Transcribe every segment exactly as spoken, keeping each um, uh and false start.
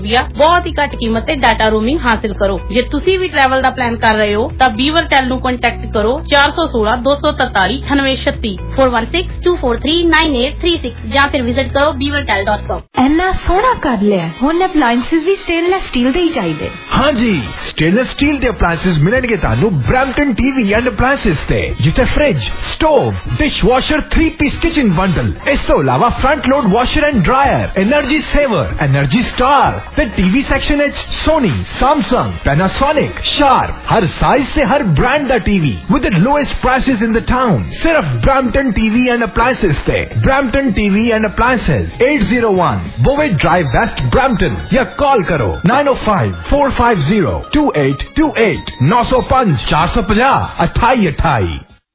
भैया बहुत ही घट कीमत ते डाटा रोमिंग हासिल करो। जे तुसी भी ट्रैवल दा प्लान कर रहे हो तां बीवर टेल नू कांटेक्ट करो चार सौ सोलह दो सौ तरताली अठानवे छत्ती four one six two four three nine eight three six या फिर विजिट करो बीवर टेल डॉट कॉम। इन्ना सोहना कर लिया हुण अप्लायंसेस भी स्टेनलेस स्टील दे ही चाहिए। हाँ जी, स्टेनलेस स्टील दे अप्लायंसेस मिलणगे तानू ब्रैम्पटन टीवी एंड अप्लायंसेस ते, जिथे fridge, stove, dishwasher, three piece kitchen bundle, इस तो अलावा front load washer and dryer, energy saver, energy star ते टीवी सेक्शन एच सोनी, सैमसंग, पैनासोनिक, शार्प, हर साइज से हर ब्रांड दा TV with the lowest prices in the town. सिर्फ ब्रैम्पटन टीवी एंड अप्लायंसेस ते। Brampton TV and appliances eight zero one Bovaird drive west Brampton या call करो nine O five four five zero two eight two eight नौ सौ पांच चार सौ पचास अठाई अठाई।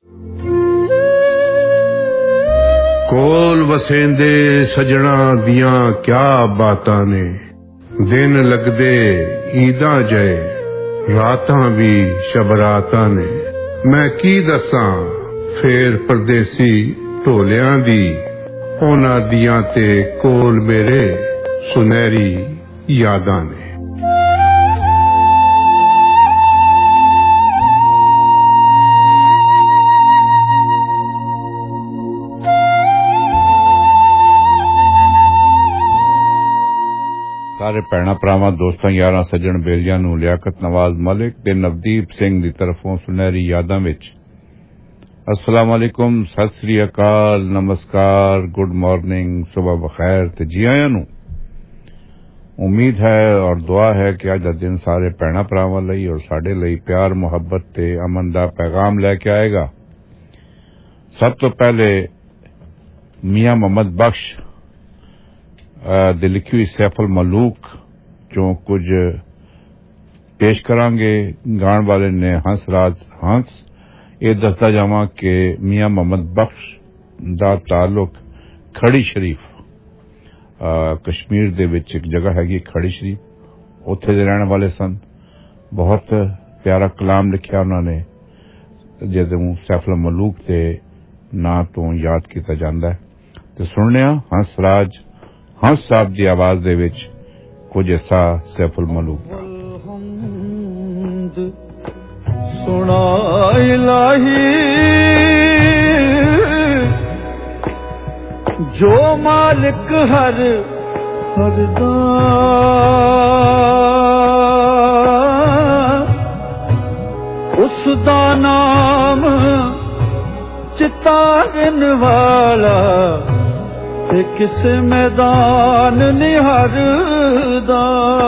कोल वसेंदे सजना दियां क्या बातां ने, दिन लगदे ईदां जय रातां भी शबरातां ने। मैं की दसां फेर परदेसी ढोलियां दी, उन्हां दियां ते कोल मेरे सुनहरी यादां ने। सारे भैणा भरावां दोस्तां यारां सज्जण बेलियां नूं लियाकत नवाज मलिक ते नवदीप सिंह दी तरफों सुनहरी यादां विच अस्सलाम वालेकुम, सत श्री अकाल, नमस्कार, गुड मॉर्निंग, सुबह बखैर ते जी आयां नूं। उम्मीद है और दुआ है कि अज दा दिन सारे भैणा भरावां लई और साडे लई प्यार मुहब्बत ते अमन दा पैगाम लैके आएगा। सब तो पहले मियां मोहम्मद बख्श दी लिखी हुई सैफुल मलूक चों कुछ पेश करांगे। गाण वाले ने हंस राज हंस। ये दसदा जावां कि मियां मोहम्मद बख्श दा ताल्लुक खड़ी शरीफ कश्मीर दे विच एक जगह हैगी खड़ी शरीफ, उत्थे दे रहने वाले सन। बहुत प्यारा कलाम लिखिया उन्होंने जिहदे सैफुल मलूक दे नां तो याद किया जाता है। तो सुनने हंस राज हंस साहब की आवाज दे विच कुछ ऐसा सैफुल मलूक दा। सुना इलाही जो मालिक हर हरदा, उसदा नाम चितारन वाला ते किस मैदान निहरदा।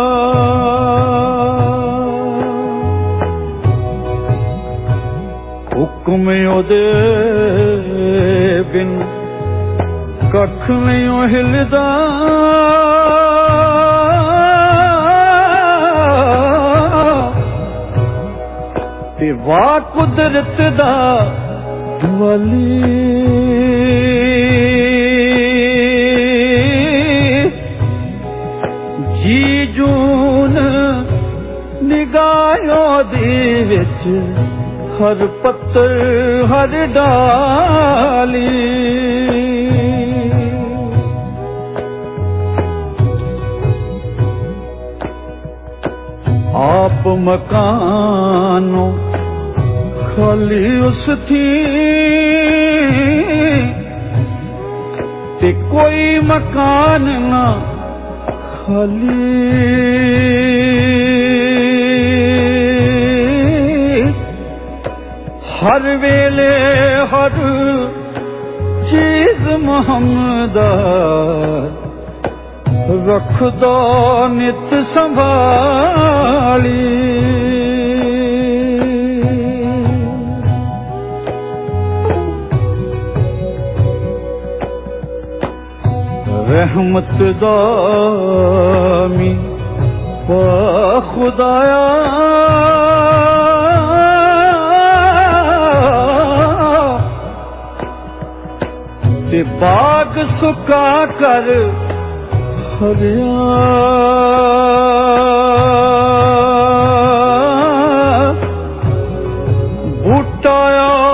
हुक्म ओदे बिन कख नहीं हिलदा, ते वाह कुदरत दा वली जी जून निगाहों दी विच हर पत्तर हर डाली। आप मकानों खाली उस थी ते कोई मकान ना खाली। हर वेले हर चीज मोहम्मद रखदा नित संभाली। रहमत दामी पा खुदाया ते बाग सुका कर हरिया।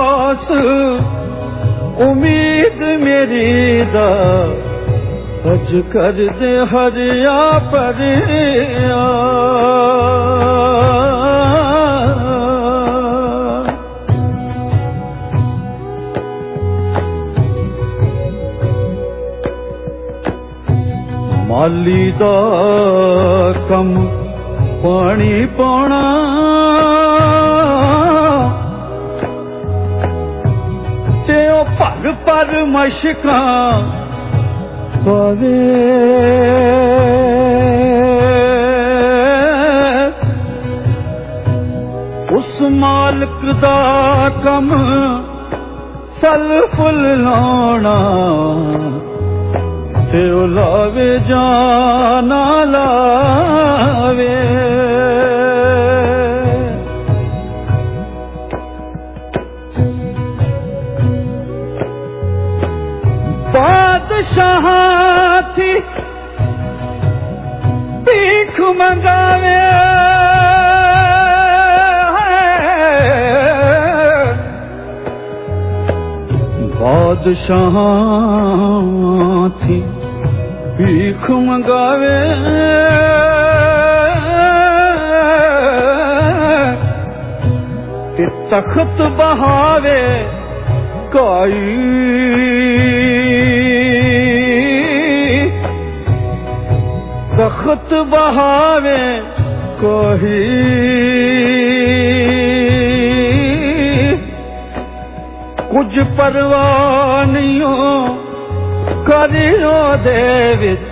बूटायास उम्मीद मेरी दा अज कर दे हरिया परिया माली दा कम पानी पाना ते ओ भर पर मशकां पावे उस मालिक दा कम फल फुल लाना ते ओ लावे जाना लावे बादशाह थी भीख मंगावे बादशाह थी भीख मंगावे ते तख्त बहावे काई तख्त बहावे कोई कुछ परवाह नहीं हो करियो दे विच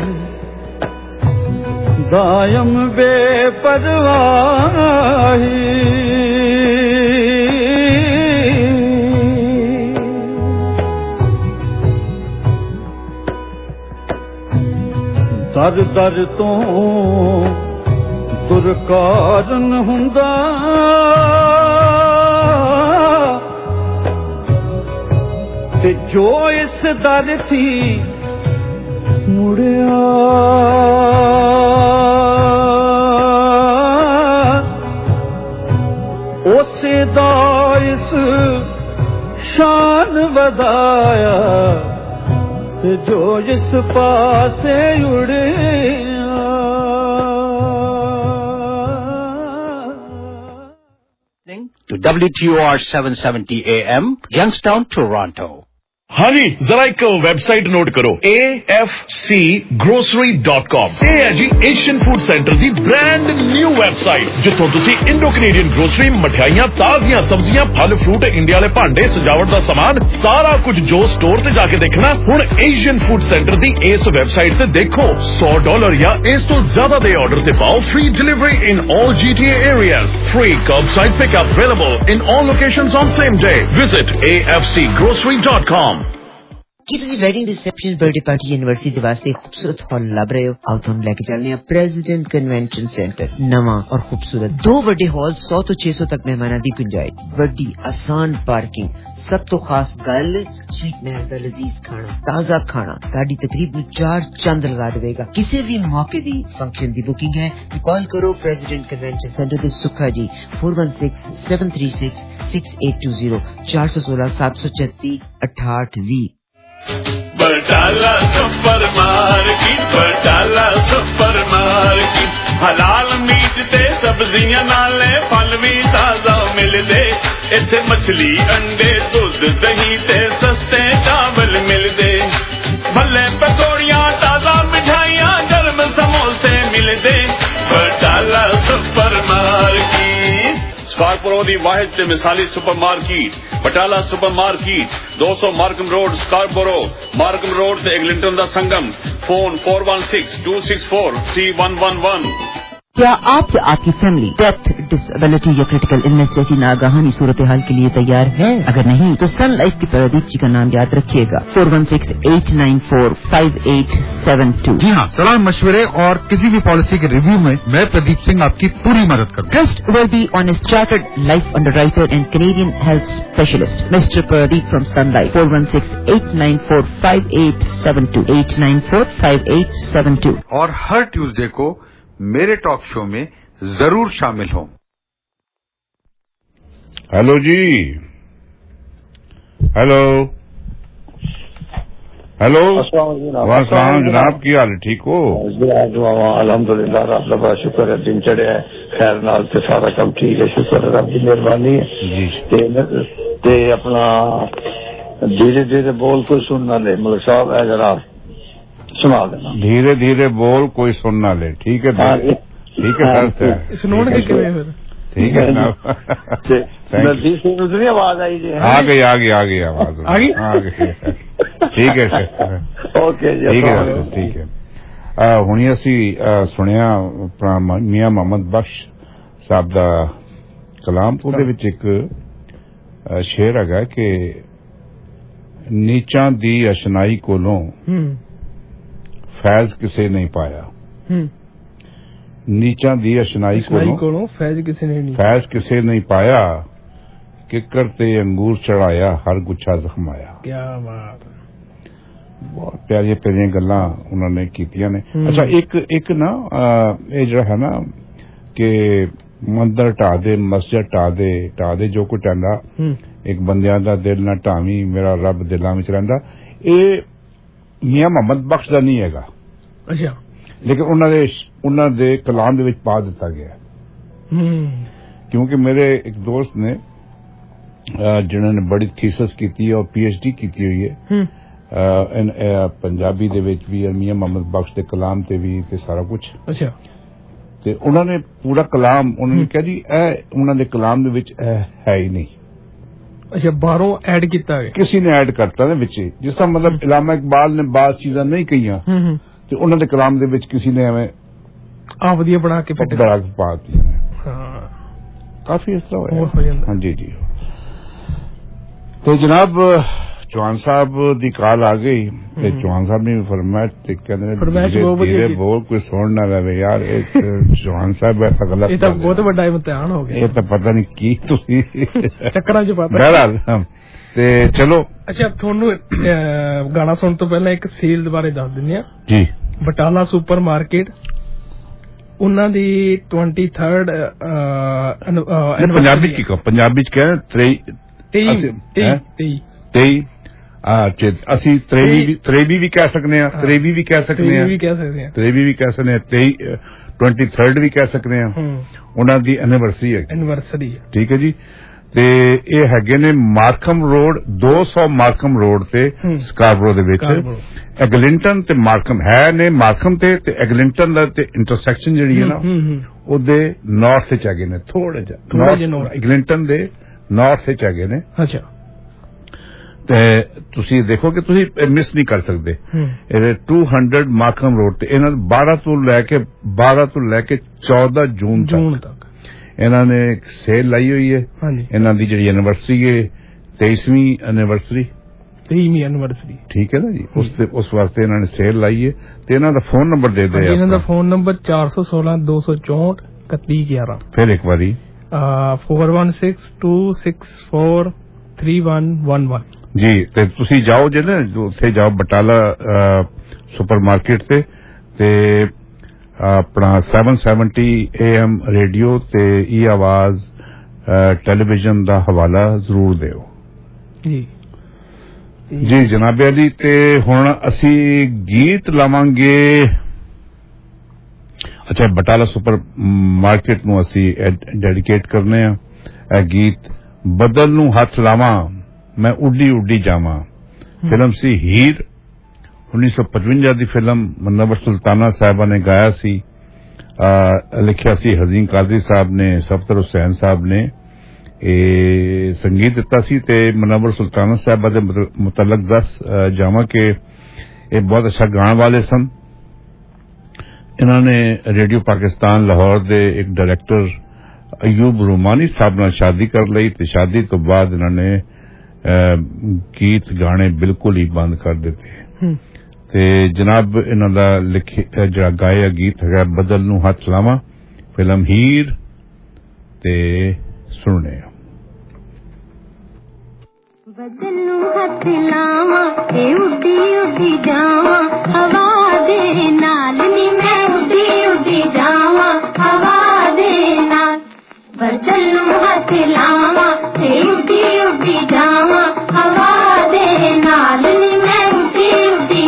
दायम बेपरवाही दर दर तो दुरकारण हुंदा ते जो इस दर थी मुड़िया उसे दा इस शान वधाया ते जो इस पासे Odia to W T O R seven seventy A M, Youngstown, Toronto. हाँ जी, जरा एक वेबसाइट नोट करो A F C grocery dot com। ਇਹ ਹੈ ਜੀ ਏਸ਼ੀਅਨ ਫੂਡ ਸੈਂਟਰ ਦੀ ਬ੍ਰਾਂਡ ਨਿਊ ਵੈਬਸਾਈਟ ਜਿੱਥੋਂ ਤੁਸੀਂ ਇੰਡੋ ਕੈਨੇਡੀਅਨ ਗਰੋਸਰੀ, ਮਠਿਆਈਆਂ, ਤਾਜ਼ੀਆਂ ਸਬਜ਼ੀਆਂ, ਫਲ ਫਰੂਟ, ਇੰਡੀਆ ਵਾਲੇ ਭਾਂਡੇ, ਸਜਾਵਟ ਦਾ ਸਮਾਨ, ਸਾਰਾ ਕੁਝ ਜੋ ਸਟੋਰ ਤੇ ਜਾ ਕੇ ਦੇਖਣਾ ਹੁਣ ਏਸ਼ੀਅਨ ਫੂਡ ਸੈਂਟਰ ਦੀ ਇਸ ਵੈਬਸਾਈਟ ਤੇ ਦੇਖੋ। ਸੌ ਡਾਲਰ ਜਾਂ ਇਸ ਤੋਂ ਜ਼ਿਆਦਾ ਦੇ ਆਰਡਰ ਤੇ ਪਾਓ free delivery in all G T A areas, free curbside pickup available in all locations on same day. Visit A F C grocery dot com। ਕੀ ਤੁਸੀਂ wedding reception, birthday party, university ਦੇ ਵਾਸਤੇ ਖੂਬਸੂਰਤ ਹਾਲ ਲੱਭ ਰਹੇ ਹੋ? ਆਓ ਤੁਹਾਨੂੰ ਲੈ ਕੇ ਚੱਲਦੇ ਹਾਂ ਪ੍ਰੈਜ਼ੀਡੈਂਟ ਕਨਵੈਨਸ਼ਨ ਸੈਂਟਰ। ਨਵਾਂ ਔਰ ਖੂਬਸੂਰਤ ਦੋ ਵੱਡੇ ਹਾਲ, ਸੌ ਤੋਂ ਛੇ ਸੌ ਤੱਕ ਮਹਿਮਾਨਾਂ ਦੀ ਗੁੰਜਾਇਸ਼, ਵੱਡੀ ਆਸਾਨ ਪਾਰਕਿੰਗ। ਸਭ ਤੋਂ ਖਾਸ ਗੱਲ ਸਵੀਟ ਮਹਿਲ ਦਾ ਲਜ਼ੀਜ਼ ਖਾਣਾ, ਤਾਜ਼ਾ ਖਾਣਾ ਤੁਹਾਡੀ ਤਕਰੀਬ ਨੂੰ ਚਾਰ ਚੰਦ ਲਗਾ ਦੇਵੇਗਾ। ਕਿਸੇ ਵੀ ਮੌਕੇ ਦੀ ਫੰਕਸ਼ਨ ਦੀ ਬੁਕਿੰਗ ਹੈ ਤਾਂ ਕਾਲ ਕਰੋ ਪ੍ਰੈਜ਼ੀਡੈਂਟ ਕਨਵੈਨਸ਼ਨ ਸੈਂਟਰ ਦੇ ਸੁੱਖਾ ਜੀ four one six seven three six six eight two zero ਚਾਰ ਸੌ ਸੋਲਾਂ ਸੱਤ ਸੌ ਛੱਤੀ ਅਠਾਹਠ ਵੀਹ। Batala super market, Batala super market, हलाल मीट ते सब्जियां नाले फल भी ताजा मिलदे। इत्थे मछली, अंडे, दूध, दही ते सस्ते चावल मिलदे। भले पकौड़ियां, ताजा मिठाइयां, गर्म समोसे मिलदे। बटाला सुपर मार्केट स्कार्परो दी वाहिद ते मिसाली super market, Batala super market, दो सौ Markham road, Scarborough, Markham road ते एग्लिंटन दा संगम। Phone four one six two six four three one one one। क्या आप या आपकी फैमिली डेथ, डिसेबिलिटी या क्रिटिकल इलनेस जैसी नागाहानी सूरत हाल के लिए तैयार है? अगर नहीं तो सन लाइफ के प्रदीप जी का नाम याद रखिएगा four one six eight nine four five eight seven two। जी हाँ, सलाह मशवरे और किसी भी पॉलिसी के रिव्यू में मैं प्रदीप सिंह आपकी पूरी मदद करूँगा। Guest will be on his chartered life underwriter and Canadian health specialist, Mister Pradeep from Sun Life, four one six eight nine four five eight seven two eight nine four five eight seven two। और हर Tuesday को मेरे talk show में जरूर शामिल हो। Hello जी, hello hello वालेकुम जनाब, की हाल है, ठीक हो? अलहमदुलिल्लाह, रब का बड़ा शुक्र है, दिन चढ़िया है खैर नाल ते सारा काम ठीक है, शुक्र है रब की मेहरबानी है। ते अपना धीरे धीरे बोल कोई सुनना ले, मलिक साहब है जरा सुना देना। धीरे धीरे बोल कोई सुनना ले, ठीक है ठीक है सर, सुनोगे फिर ठीक है जनाब। नजदीक से दूसरी आवाज आई जी, आ गई आ गई आ गई आवाज आ गई आ गई, ठीक है ओके ठीक है ठीक है। हुणी असी सुनिया मियां मोहम्मद बख्श साहब दा कलाम, ਉਹਦੇ ਵਿੱਚ ਇੱਕ ਸ਼ੇਰ ਹੈਗਾ ਕਿ ਨੀਚਾਂ ਦੀ ਅਸ਼ਨਾਈ ਕੋਲੋਂ ਫੈਜ਼ ਕਿਸੇ ਨਹੀਂ ਪਾਇਆ, नीचा दी अशनाई कोलों फैज किसी ने नहीं फैज किसे नहीं पाया, किकर ते अंगूर चढ़ाया हर गुच्छा जख्माया। क्या बात, बहुत प्यारियां प्यारियां गल्लां उन्होंने कीतियां ने। अच्छा एक एक ना ये जो है ना कि मंदिर ढा दे मस्जिद ढा दे ढा दे जो कुछ ढांदा, एक बंदियां दा दिल ना ढावी मेरा रब दिलां विच रहिंदा, ये मियां मोहम्मद बख्श दा नहीं हैगा। अच्छा, लेकिन उन्होंने उन्होंने कलाम दे विच पा दिता गया, क्योंकि मेरे एक दोस्त ने जिन्होंने बड़ी थीसिस की और पीएचडी की हुई है पंजाबी दे विच भी, मियां मोहम्मद बख्श के कलाम ते भी ते सारा कुछ। अच्छा, ते उन्होंने पूरा कलाम उन्होंने कहा जी ए उन्होंने कलाम दे विच है ही नहीं। अच्छा, बाहरों ऐड किया है, किसी ने ऐड करता है विच, जिसका मतलब इलामा इकबाल ने बात चीज़ां नहीं कहियां ਤੇ ਉਹਨਾਂ ਦੇ ਕਲਾਮ ਦੇ ਵਿੱਚ ਕਿਸੇ ਨੇ ਐਵੇਂ ਆ ਵਧੀਆ ਬਣਾ ਕੇ ਫਿੱਟ ਬਣਾ ਕੇ ਪਾ ਦਿੱਤੀ ਨੇ। ਹਾਂ, ਕਾਫੀ ਇਸ ਤਰ੍ਹਾਂ ਹੋਇਆ। ਹਾਂਜੀ ਜੀ, ਤੇ ਜਨਾਬ ਚੌਹਾਨ ਸਾਹਿਬ ਦੀ ਕਾਲ ਆ ਗਈ ਤੇ ਚੌਹਾਨ ਸਾਹਿਬ ਨੇ ਫਰਮਾਇਆ ਤੇ ਕਹਿੰਦੇ ਧੀਰੇ ਬੋਲ ਕੋਈ ਸੁਣ ਨਾ ਲਵੇ ਯਾਰ, ਇਹ ਚੌਹਾਨ ਸਾਹਿਬ ਐਸਾ ਗਲਤ, ਇਹ ਤਾਂ ਬਹੁਤ ਵੱਡਾ ਇਮਤਿਹਾਨ ਹੋ ਗਿਆ, ਇਹ ਤਾਂ ਪਤਾ ਨਹੀਂ ਕੀ ਤੁਸੀਂ ਚੱਕਰਾਂ ਚ ਪਾਤਾ। ਬਹਰਾਲ ਤੇ ਚਲੋ। ਅੱਛਾ, ਤੁਹਾਨੂੰ ਗਾਣਾ ਸੁਣਨ ਤੋਂ ਪਹਿਲਾਂ ਇੱਕ ਸੇਲ ਬਾਰੇ ਦੱਸ ਦਿੰਦੇ ਆ ਜੀ। ਬਟਾਲਾ ਸੁਪਰ ਮਾਰਕੀਟ ਉਹਨਾਂ ਦੀ ਟਵੈਂਟੀ ਥਰਡ ਪੰਜਾਬੀ ਚ ਕੀ ਕਹੋ, ਪੰਜਾਬੀ ਚ ਕਹਿ ਤੇਈ ਤੇਈ ਅਸੀਂ ਤਰੇਵੀ ਤਰੇਵੀ ਵੀ ਕਹਿ ਸਕਦੇ ਹਾਂ, ਤਰੇਵੀ ਵੀ ਕਹਿ ਸਕਦੇ ਹਾਂ, ਤਰੇਵੀ ਵੀ ਕਹਿ ਸਕਦੇ ਹਾਂ, ਤੇਈ ਟਵੈਂਟੀ ਥਰਡ ਵੀ ਕਹਿ ਸਕਦੇ ਹਾਂ। ਉਹਨਾਂ ਦੀ ਐਨੀਵਰਸਰੀ ਹੈ, ਐਨੀਵਰਸਰੀ ਠੀਕ ਹੈ ਜੀ। ਤੇ ਇਹ ਹੈਗੇ ਨੇ ਮਾਰਕਮ ਰੋਡ ਦੋ ਸੌ ਮਾਰਕਮ ਰੋਡ ਤੇ ਸਕਾਰਬਰੋ ਦੇ ਵਿੱਚ, ਐਗਲਿੰਟਨ ਤੇ ਮਾਰਕਮ ਹੈ ਨੇ, ਮਾਰਕਮ ਤੇ ਤੇ ਐਗਲਿੰਟਨ ਦਾ ਤੇ ਇੰਟਰਸੈਕਸ਼ਨ ਜਿਹੜੀ ਹੈ ਨਾ ਉਹਦੇ ਨਾਰਥ ਵਿੱਚ ਹੈਗੇ ਨੇ, ਥੋੜੇ ਜਿਹਾ ਐਗਲਿੰਟਨ ਦੇ ਨਾਰਥ ਵਿੱਚ ਹੈਗੇ ਨੇ। ਅੱਛਾ, ਤੇ ਤੁਸੀਂ ਦੇਖੋ ਕਿ ਤੁਸੀਂ ਮਿਸ ਨਹੀਂ ਕਰ ਸਕਦੇ। ਇਹ ਦੋ ਸੌ ਮਾਰਕਮ ਰੋਡ ਤੇ ਇਹਨਾਂ ਬਾਰਾਂ ਤੋਂ ਲੈ ਕੇ ਬਾਰਾਂ ਤੋਂ ਲੈ ਕੇ ਚੌਦਾਂ ਜੂਨ ਤੱਕ ਇਹਨਾਂ ਨੇ ਇੱਕ ਸੇਲ ਲਾਈ ਹੋਈ ਹੈ। ਇਹਨਾਂ ਦੀ ਜਿਹੜੀ ਐਨੀਵਰਸਰੀ ਹੈ तेईसवीं एनिवर्सरी तेईवीं एनिवर्सरी ठीक है ना जी, उस उस वास्ते इन्होंने सेल लाई है। तो इन्हों का फोन नंबर दे दे, इन्हों का फोन नंबर चार सौ सोलह दो सौ चौंठ इकती ग्यारह, फिर एक बारी four one six two six four three one one one जी। ते तुसी जाओ जे ना उत्थे जाओ बटाला सुपर मार्केट ते ते अपना seven seventy A M radio ते ई आवाज टेलीविजन दा हवाला जरूर दिओ जी जी जनाबे अली। ते हुण असी गीत लावांगे। अच्छा, बटाला सुपर मार्केट नूं असी डेडिकेट करने आ ए गीत बदल नूं हथ लावां मैं उड्डी उड्डी जावां। फिल्म सी हीर उन्नीस सौ पचवंजा दी फिल्म, मुनव्वर सुल्ताना साहबा ने गाया सी, लिखिया सी हजीन कादरी साहब ने, सफदर हुसैन साहब ने ए संगीत दिता सी। ते मुनव्वर सुल्ताना साहबा दे मुतलक दस जावां के ये बहुत अच्छा गाने वाले सन। इन्होंने रेडियो पाकिस्तान लाहौर दे एक डायरेक्टर अयूब रूमानी साहब नाल शादी कर लई ते शादी तो बाद इन्होंने गीत गाने बिल्कुल ही बंद कर दिते। ते जनाब इन्हां दा लिखे जिहड़ा गाया गीत है बदल नूं हथ लावां, फिल्म हीर ते सुनने बदल नूं हथ लावां ते उड्डी उड्डी जावां हवा दे नाल नी मैं उड्डी उड्डी जावां हवा दे नाल। बदल नूं हथ लावां ते उड्डी उड्डी जावां हवा दे नाल नी मैं उड्डी उड्डी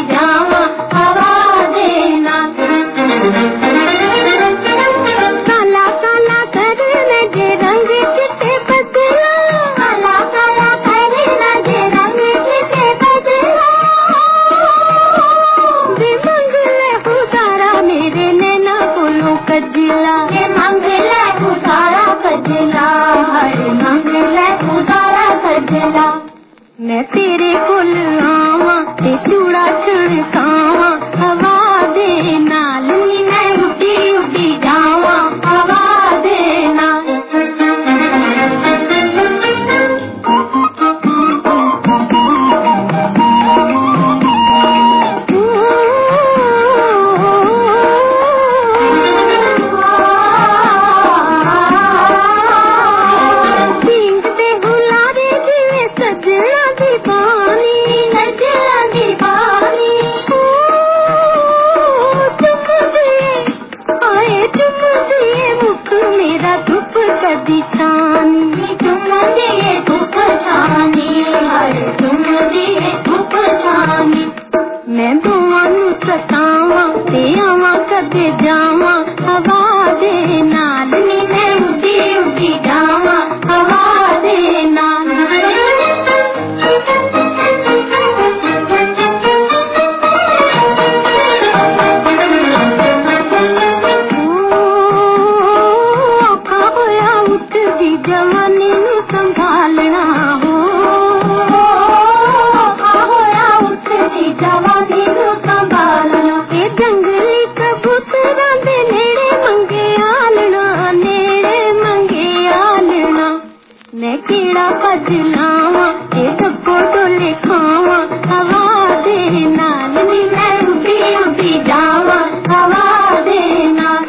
कजला ये मंगला उतारा कजला हर मंगला उतारा कजला मैं तेरे कोल आवा ते चूड़ा छिड़कावा हवा दे नाल नी मैं उड़ी उड़ी जावा हवा दे नाल मैं दुआनु सतावा ते आवा कदे जावा हवा दे नाल नी मैं उड़ी उड़ी जावा हवा दे नाल औखा होया उठदी जवानी नू संभालना हो जवानी नू संभालना ये जंगली कबूतरां दे नेड़े मंगे आलना नेड़े मंगे आलना मैं कीड़ा भज लावां ये डब्बो डोले खावां हवा दे नाल नी मैं उड़ी उड़ी जावां हवा दे नाल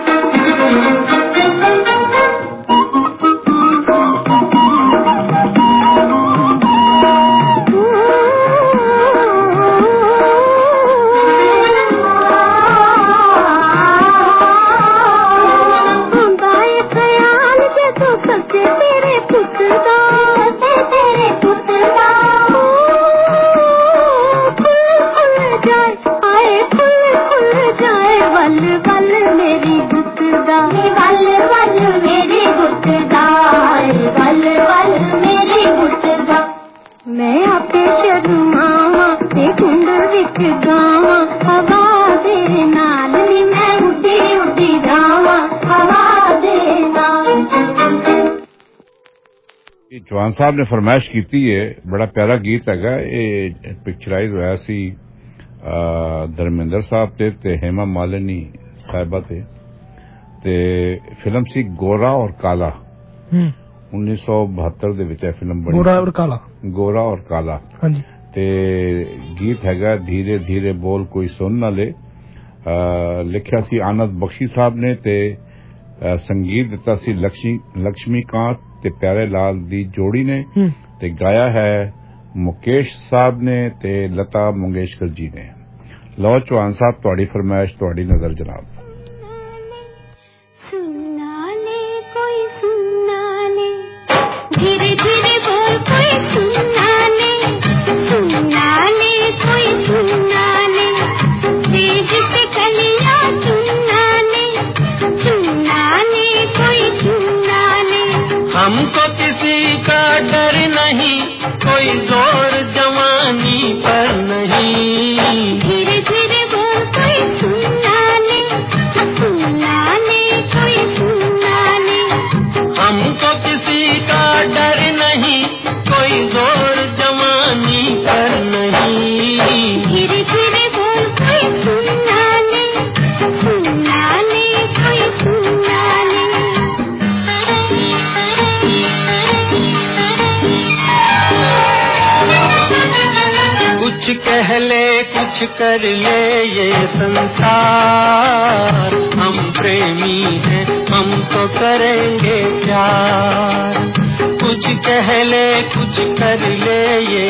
तेरे पुतदा तेरे पुतदा खुल खुल जाए आए खुल खुल जाए वल वल मेरी पुतदा वल वल मेरी पुतदा वल वल मेरी पुतदा मैं आपे शर्मावा ते कुंड विच गावा हवा दे नाल नी मैं उड़ी उड़ी जावा हवा दे नाल जवान साहब ने फरमाइश की है बड़ा प्यारा गीत है ये पिक्चराइज होया सी धर्मेंद्र साहब ते, ते हेमा मालिनी साहिबा ते, ते फिल्म सी गोरा और काला उन्नीस सौ बहत्तर दे विच फिल्म बनी गोरा और काला गोरा और काला हाँ जी ते गीत हैगा धीरे धीरे बोल कोई सुन ना ले लिखिया सी आनंद बख्शी साहब ने ते आ, संगीत दिता सी लक्ष्मी लक्ष्मीकांत ते प्यारे लाल दी जोड़ी ने ते गाया है मुकेश साहब ने ते लता मंगेशकर जी ने। लो चौहान साहब तुहाडी फरमाइश तुहाडी नजर जनाब। सुना ले कोई सुना ले धीरे धीरे बोल कोई सुना ले सुना ले कोई सुना ले तेज से कलियां चुना ले चुना ले कोई चुना ले हमको किसी का डर नहीं कोई जोर जवानी पर नहीं धीरे धीरे बोल कोई सुना ले सुना ले कोई सुना ले हमको किसी का डर नहीं कोई जोर जवानी पर नहीं धीरे धीरे बोल कोई सुना ले सुना ले कोई सुना ले कुछ कह ले कुछ कर ले ये संसार हम प्रेमी हैं हम तो करेंगे प्यार कुछ कह ले कुछ कर ले ये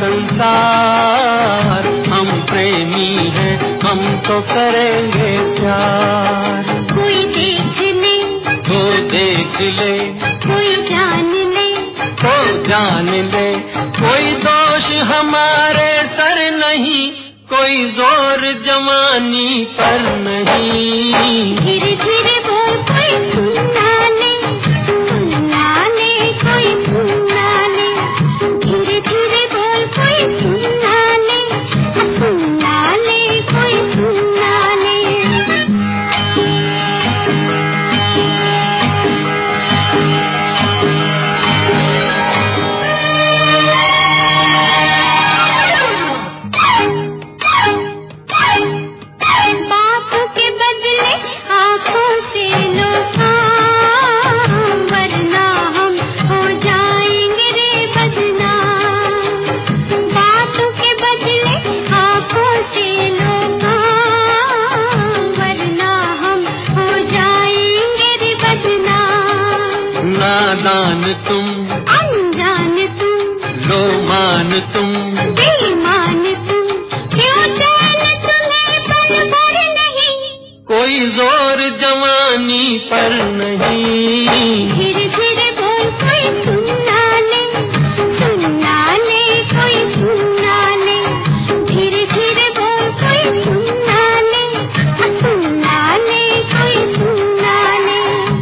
संसार हम प्रेमी हैं हम तो करेंगे प्यार कोई देख ले तो देख ले कोई जान ले तो जान ले कोई दोष हमारे सर नहीं कोई जोर जवानी पर नहीं धीरे धीरे बोल कोई सुना ले सुना ले कोई सुना ले धीरे धीरे बोल कोई सुना ले सुना ले कोई सुना ले नादान तुम, अनजान तुम, लो मान तुम, बेईमान तुम, क्यों चैन तुम्हें पल भर नहीं, कोई जोर जवानी पर नहीं। धीरे धीरे बोल कोई सुनना ले, सुनना ले कोई सुनना ले, धीरे धीरे बोल कोई सुनना ले, सुनना ले कोई सुनना ले।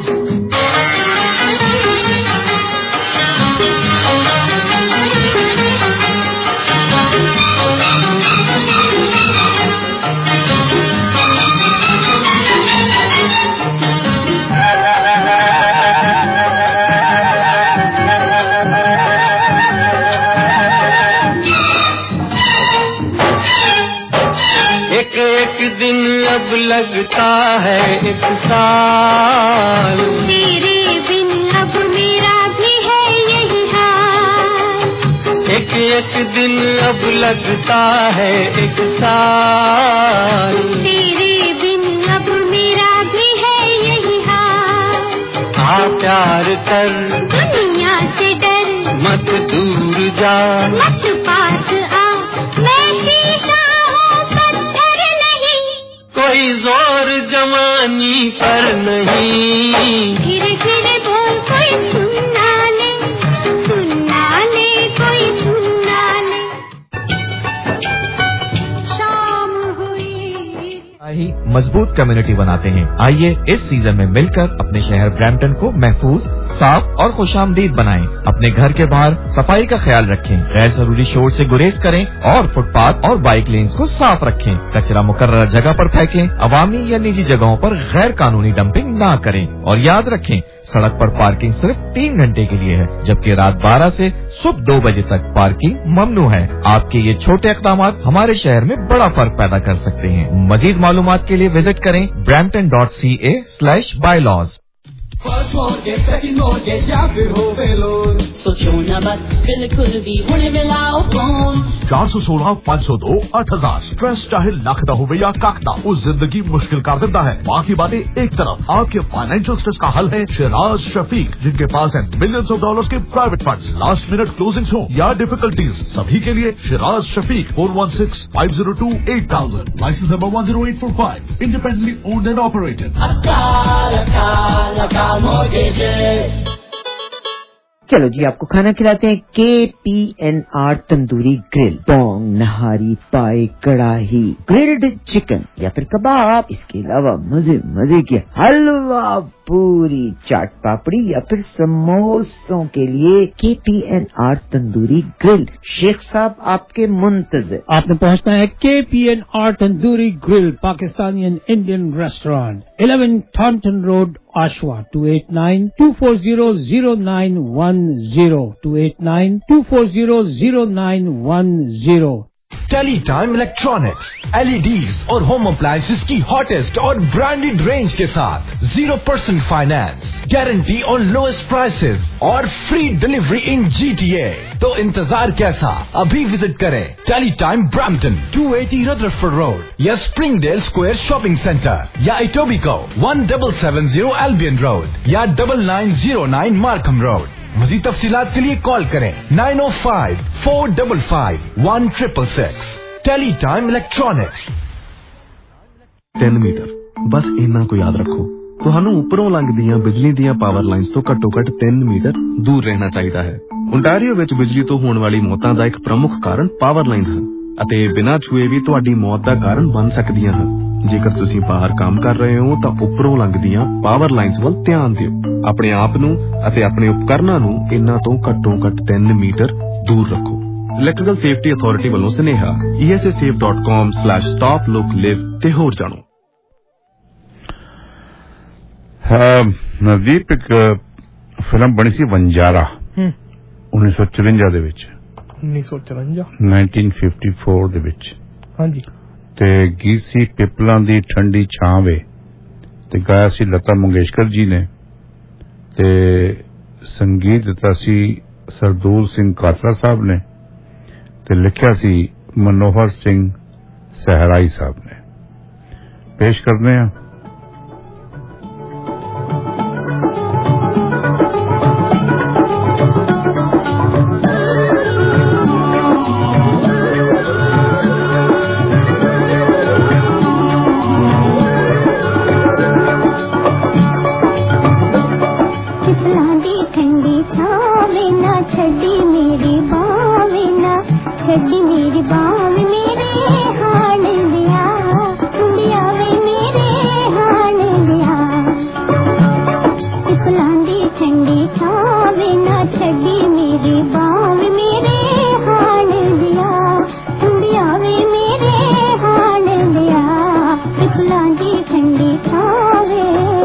एक एक दिन अब लगता है एक साल, तेरे बिन अब मेरा भी है यही हाल, एक एक दिन अब लगता है एक साल, तेरे बिन अब मेरा भी है यही हाल। आ प्यार कर दुनिया से डर, मत दूर जा, मत पास आ, मैं शीशा हूँ पत्थर नहीं, कोई जोर जवानी पर नहीं। धीरे धीरे बोल कोई सुनना ले, सुनना ले कोई सुनना ले। शाम हुई ही मजबूत कम्युनिटी बनाते हैं। आइए इस सीजन में मिलकर अपने शहर ब्रैम्पटन को महफूज, साफ और खुशामदीद बनाएं। अपने घर के बाहर सफाई का ख्याल रखें, गैर जरूरी शोर से गुरेज करें और फुटपाथ और बाइक लेन्स को साफ रखें। कचरा मुकर्रर जगह पर फेंकें, अवामी या निजी जगहों पर गैर कानूनी डंपिंग ना करें। और याद रखें, सड़क पर पार्किंग सिर्फ तीन घंटे के लिए है, जबकि रात बारह से सुबह दो बजे तक पार्किंग ममनू है। आपके ये छोटे इक़दाम हमारे शहर में बड़ा फर्क पैदा कर सकते हैं। मजीद मालूमात के लिए विजिट करें Brampton dot C A slash bylaws. First mortgage, second mortgage या फिर होवे लोन, सोचो न बस बिल्कुल भी हुणे मिलाओ फोन। चार सौ सोलह पाँच सौ दो आठ हजार स्ट्रेस चाहे लखदा होवे या काकदा, उस जिंदगी मुश्किल कर देता है। बाकी बातें एक तरफ, आपके फाइनेंशियल स्ट्रेस का हल है शिराज शफीक, जिनके पास है मिलियंस ऑफ डॉलर्स के private funds. Last minute closings हो या डिफिकल्टीज, सभी के लिए Shiraz Shafiq four one six five zero two eight thousand, licence number one zero eight four five, independently owned and operated. अकाल अकाल अकाल मॉर्गेजेस। चलो जी, आपको खाना खिलाते हैं K P N R tandoori grill. पोंग, नहारी, पाई, कड़ाही, ग्रिल्ड चिकन या फिर कबाब, इसके अलावा मजे मजे के हलवा, पूरी, चाट पापड़ी या फिर समोसों के लिए K P N R tandoori grill. Sheikh साहब आपके मुंतज़िर। आपने पहुंचना है K P N R tandoori grill, Pakistani and Indian restaurant, eleven Thornton road, Oshawa, two eight nine two four zero zero nine one zero, two eight nine two four zero zero nine one zero. Tele time electronics, L E Ds और home appliances की hottest और branded range के साथ zero percent finance, guarantee on lowest prices और free delivery in G T A. तो इंतजार कैसा, अभी विजिट करें tele time Brampton, two eighty Rutherford road या स्प्रिंगडेल स्क्वायर शॉपिंग सेंटर, या Etobicoke one double seven zero Albion road या double nine zero nine Markham road. मज़ीद तफसीलात के लिए कॉल करें nine O five four double five one triple six. Tele time electronics. तीन metre बस इन्ना को याद रखो, ਤੁਹਾਨੂੰ ਉੱਪਰੋਂ ਲੰਘਦੀਆਂ ਬਿਜਲੀ ਦੀਆਂ ਪਾਵਰ ਲਾਈਨਸ ਤੋਂ ਘੱਟੋ-ਘੱਟ ਤਿੰਨ ਮੀਟਰ ਦੂਰ ਰਹਿਣਾ ਚਾਹੀਦਾ ਹੈ। ਓਨਟਾਰੀਓ ਵਿੱਚ ਬਿਜਲੀ ਤੋਂ ਹੋਣ ਵਾਲੀ ਮੌਤਾਂ ਦਾ ਇੱਕ ਪ੍ਰਮੁੱਖ ਕਾਰਨ ਪਾਵਰ ਲਾਈਨਸ ਹਨ ਅਤੇ ਬਿਨਾਂ ਛੂਏ ਵੀ ਤੁਹਾਡੀ ਮੌਤ ਦਾ ਕਾਰਨ ਬਣ ਸਕਦੀਆਂ ਹਨ। ਜੇਕਰ ਤੁਸੀਂ ਬਾਹਰ ਕੰਮ ਕਰ ਰਹੇ ਹੋ ਤਾਂ ਉੱਪਰੋਂ ਲੰਘਦੀਆਂ ਪਾਵਰ ਲਾਈਨਸ ਵੱਲ ਧਿਆਨ ਦਿਓ। ਆਪਣੇ ਆਪ ਨੂੰ ਅਤੇ ਆਪਣੇ ਉਪਕਰਨਾਂ ਨੂੰ ਇਹਨਾਂ ਤੋਂ ਘੱਟੋ-ਘੱਟ ਤਿੰਨ ਮੀਟਰ ਦੂਰ ਰੱਖੋ। ਇਲੈਕਟ੍ਰੀਕਲ ਸੇਫਟੀ ਅਥਾਰਟੀ ਵੱਲੋਂ ਸੁਨੇਹਾ E S A safe dot com slash stop look live ਤੇ ਹੋਰ ਜਾਣੋ। ਨਵਦੀਪ, ਇੱਕ ਫਿਲਮ ਬਣੀ ਸੀ ਵੰਜਾਰਾ ਉੱਨੀ ਸੌ ਚੁਰੰਜਾ ਦੇ ਵਿੱਚ, ਉੱਨੀ ਸੌ ਚੁਰੰਜਾ ਨਾਈਨਟੀਨ ਫਿਫਟੀ ਫੋਰ ਦੇ ਵਿੱਚ। ਹਾਂਜੀ। ਤੇ ਗੀਤ ਸੀ ਪਿੱਪਲਾਂ ਦੀ ਠੰਡੀ ਛਾਂ ਵੇ, ਤੇ ਗਾਇਆ ਸੀ ਲਤਾ ਮੰਗੇਸ਼ਕਰ ਜੀ ਨੇ, ਤੇ ਸੰਗੀਤ ਦਿੱਤਾ ਸੀ ਸਰਦੂਲ ਸਿੰਘ ਕਾਤਰਾ ਸਾਹਿਬ ਨੇ, ਤੇ ਲਿਖਿਆ ਸੀ ਮਨੋਹਰ ਸਿੰਘ ਸਹਿਰਾਈ ਸਾਹਿਬ ਨੇ। ਪੇਸ਼ ਕਰਦੇ ਹਾਂ छड़ी मेरी बाव मेरे हाल दिया मुंडिया वे मेरे हाल दिया पिपलांदी ठंडी छावे ना छड़ी मेरी बाव मेरे हाल दिया मुंडिया वे मेरे हाल दिया पिपलांदी ठंडी छावे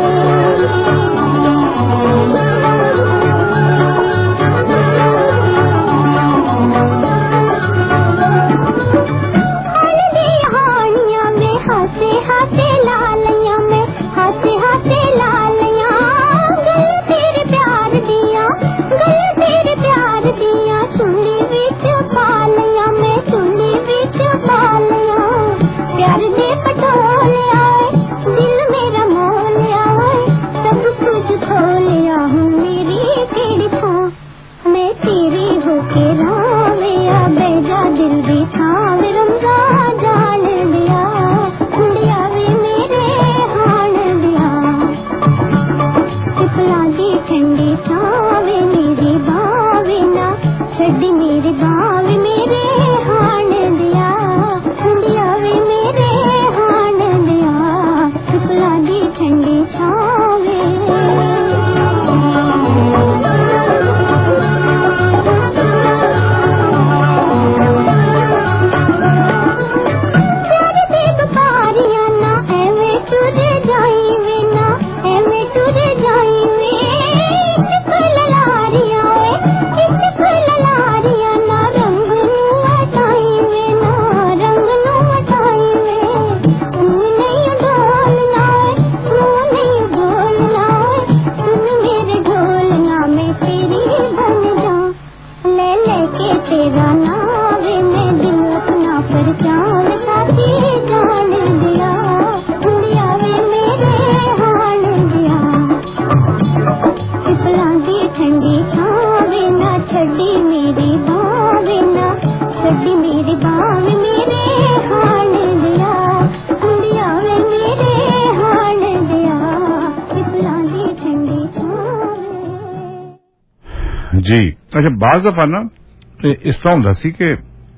जी अच्छा बाज़ दफा ना इस तरह हुंदा सी कि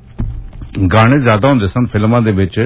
गाने ज्यादा हुंदे सन फिल्मां दे विच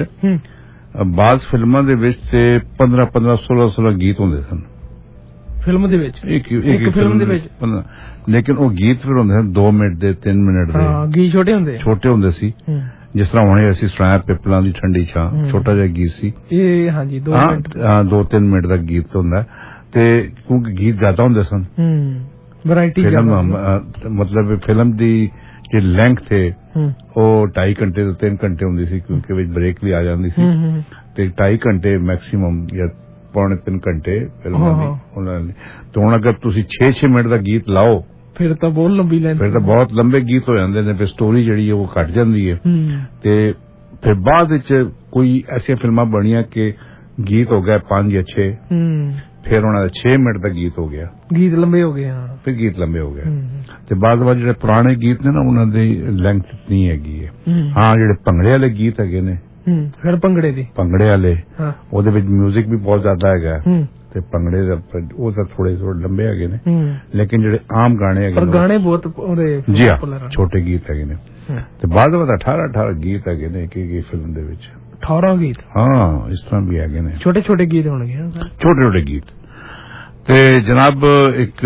बाज़ फिल्मां दे विच ते पंद्रह पंद्रह सोलह सोलह गीत हुंदे सन फिल्म दे विच एक एक फिल्म दे विच लेकिन वो गीत फिर हुंदे सन दो मिनट दे तीन मिनट दे हां गीत छोटे हुंदे छोटे हुंदे सी जिस तरह हुणे असीं सुनाया पिपलां दी ठंडी छां छोटा जिहा गीत सी ਇਹ ਹਾਂਜੀ दो मिनट हां दो तीन मिनट दा गीत हुंदा ते क्योंकि गीत ज्यादा हुंदे सन वैरायटी फिल्म मतलब फिल्म दी जो लेंथ थे वो ढाई घंटे तो तीन घंटे होंदी सी क्योंकि विच ब्रेक भी आ जांदी सी ते ढाई घंटे मैक्सिमम या पौने तीन घंटे फिल्म दी तो हुण अगर तुसी छे छे मिनट दा गीत लाओ फिर तो बहुत लंबी लेंथ फिर तो बहुत लंबे गीत हो जांदे ने फिर स्टोरी जिहड़ी है वो घट जांदी है ते फिर बाद विच कोई ऐसी फिल्मां बणियां कि गीत हो गए पांच या छे फिर उन्होंने छे मिनट का गीत हो गया गीत लंबे हो गए हाँ फिर गीत लंबे हो गए ते बाद बाद जेडे पुराने गीत ने ना उन्हां दी लेंथ इतनी हैगी है हाँ जेडे भंगड़े वाले गीत हैगे ने फिर भंगड़े दी भंगड़े वाले ओदे विच म्यूजिक भी बहुत ज्यादा हैगा ते भंगड़े दा वो तो थोड़े थोड़े लंबे हैगे ने लेकिन जेडे आम गाने हैगे पर गाने बहुत जी हां छोटे गीत हैगे ने ते बाद बाद अठारह अठारह गीत हैगे ने एक एक फिल्म दे विच अठारह गीत हाँ इस तरह भी हैगे ने छोटे छोटे गीत होंगे छोटे छोटे गीत ते जनाब एक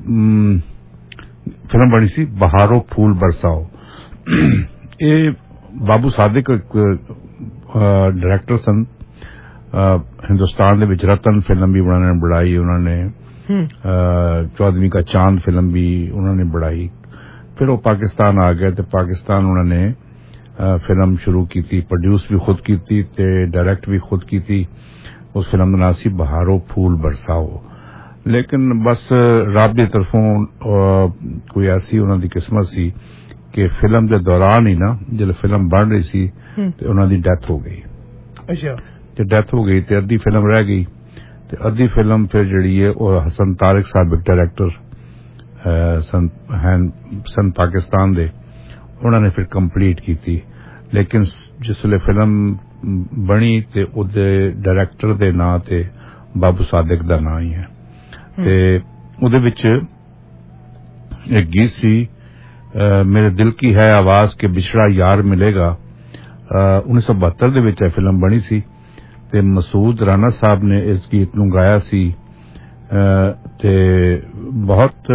फिल्म बनी सी बहारो फूल बरसाओ ये बाबू सादिक डायरेक्टर सन हिंदुस्तान दे विच रतन फिल्म भी उन्होंने बनाई उन्होंने चौदहवीं का चांद फिल्म भी उन्होंने बनाई फिर वो पाकिस्तान आ गए तो पाकिस्तान उन्होंने फिल्म शुरू की थी प्रोड्यूस भी खुद की थी ते डायरेक्ट भी खुद की थी उस फिल्म का नाम सी बहारो फूल बरसाओ लेकिन बस रब दी तरफों कोई ऐसी उन्हों दी किस्मत सी कि फिल्म के दौरान ही ना जब फिल्म बन रही सी तो उन्हों दी डेथ हो गई अच्छा ते डेथ हो गई ते अद्धी फिल्म रह गई ते अद्धी फिल्म फिर जिहड़ी है वो हसन तारिक साबिक डायरेक्टर सन सन पाकिस्तान दे उन्होंने फिर कंप्लीट की थी लेकिन जिसले फिल्म बनी ते उहदे डायरेक्टर दे नां ते बाबू सादिक दा नां ही है ते उहदे विच एक गीत सी मेरे दिल की है आवाज के बिछड़ा यार मिलेगा उन्नीस सौ बहत्तर ਦੇ ਵਿੱਚ ਇਹ ਫਿਲਮ ਬਣੀ ਸੀ ਤੇ ਮਸੂਦ ਰਾਣਾ ਸਾਹਿਬ ਨੇ ਇਸ ਗੀਤ ਨੂੰ ਗਾਇਆ ਸੀ ਤੇ ਬਹੁਤ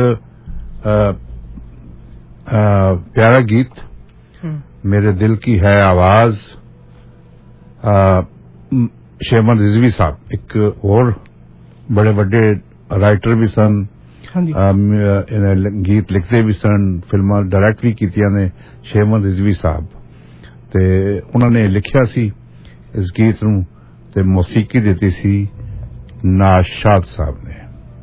प्यारा गीत मेरे दिल की है आवाज शेमन रिजवी साहब एक और बड़े बड़े राइटर भी सन गीत लिखते भी सन फिल्मां डायरेक्ट भी कीतियां ने शेमन रिजवी साहब ते उन्होंने लिखिया सी इस गीत नूं ते मौसीकी दिती सी नाशाद साहब ने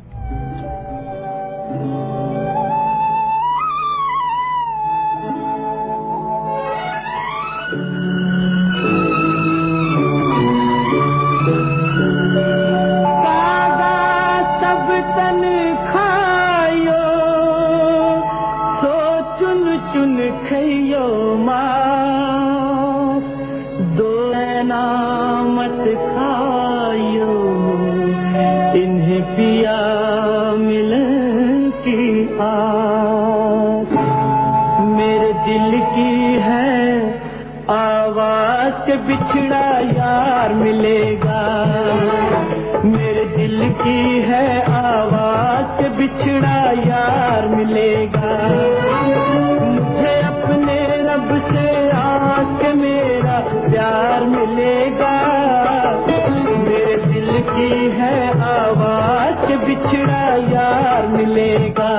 बिछड़ा यार मिलेगा मेरे दिल की है आवाज के बिछड़ा यार मिलेगा मुझे अपने रब से आस के मेरा प्यार मिलेगा मेरे दिल की है आवाज के बिछड़ा यार मिलेगा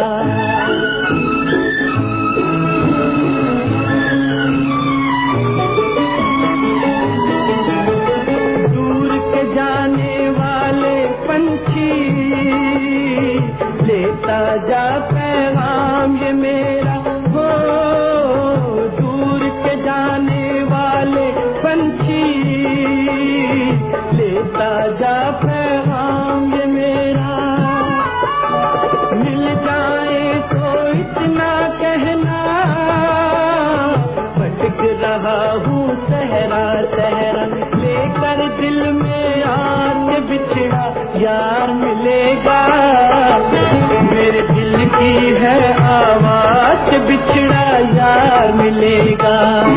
लेता जा पैगाम ये मेरा हो दूर के जाने वाले पंछी लेता जा पैगाम ये मेरा मिल जाए तो इतना कहना भटक रहा हूँ सहरा सहरा लेकर दिल में आके बिछड़ा यार मिलेगा मेरे दिल की है आवाज बिछड़ा यार मिलेगा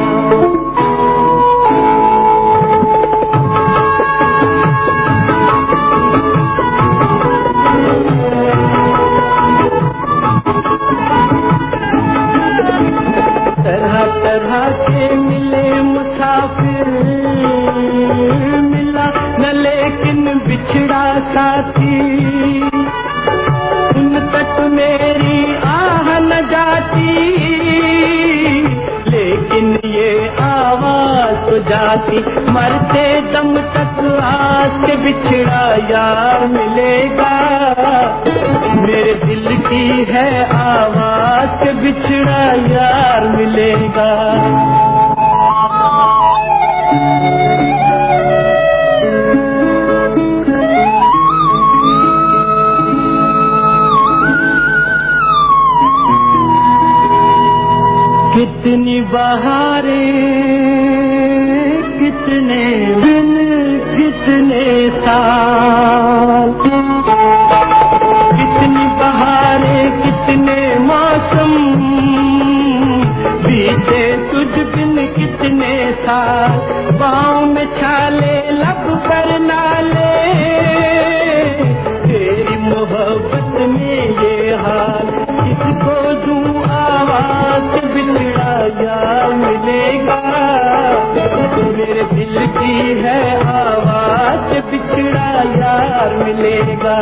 तरह तरह के मिले मुसाफिर मिला न लेकिन बिछड़ा साथी उन तक मेरी आह न जाती लेकिन ये आवाज तो जाती मरते दम तक आस के बिछड़ा यार मिलेगा मेरे दिल की है आवाज के बिछड़ा यार मिलेगा कितनी बहारें कितने दिन कितने साल कितनी बहारें कितने मौसम बीते तुझ बिन कितने साल पाँव में छाले लब पर नाले तेरी मोहब्बत में ये हाल किसको दूं आवाज बिछड़ा यार मिलेगा मेरे दिल की है आवाज बिछड़ा यार मिलेगा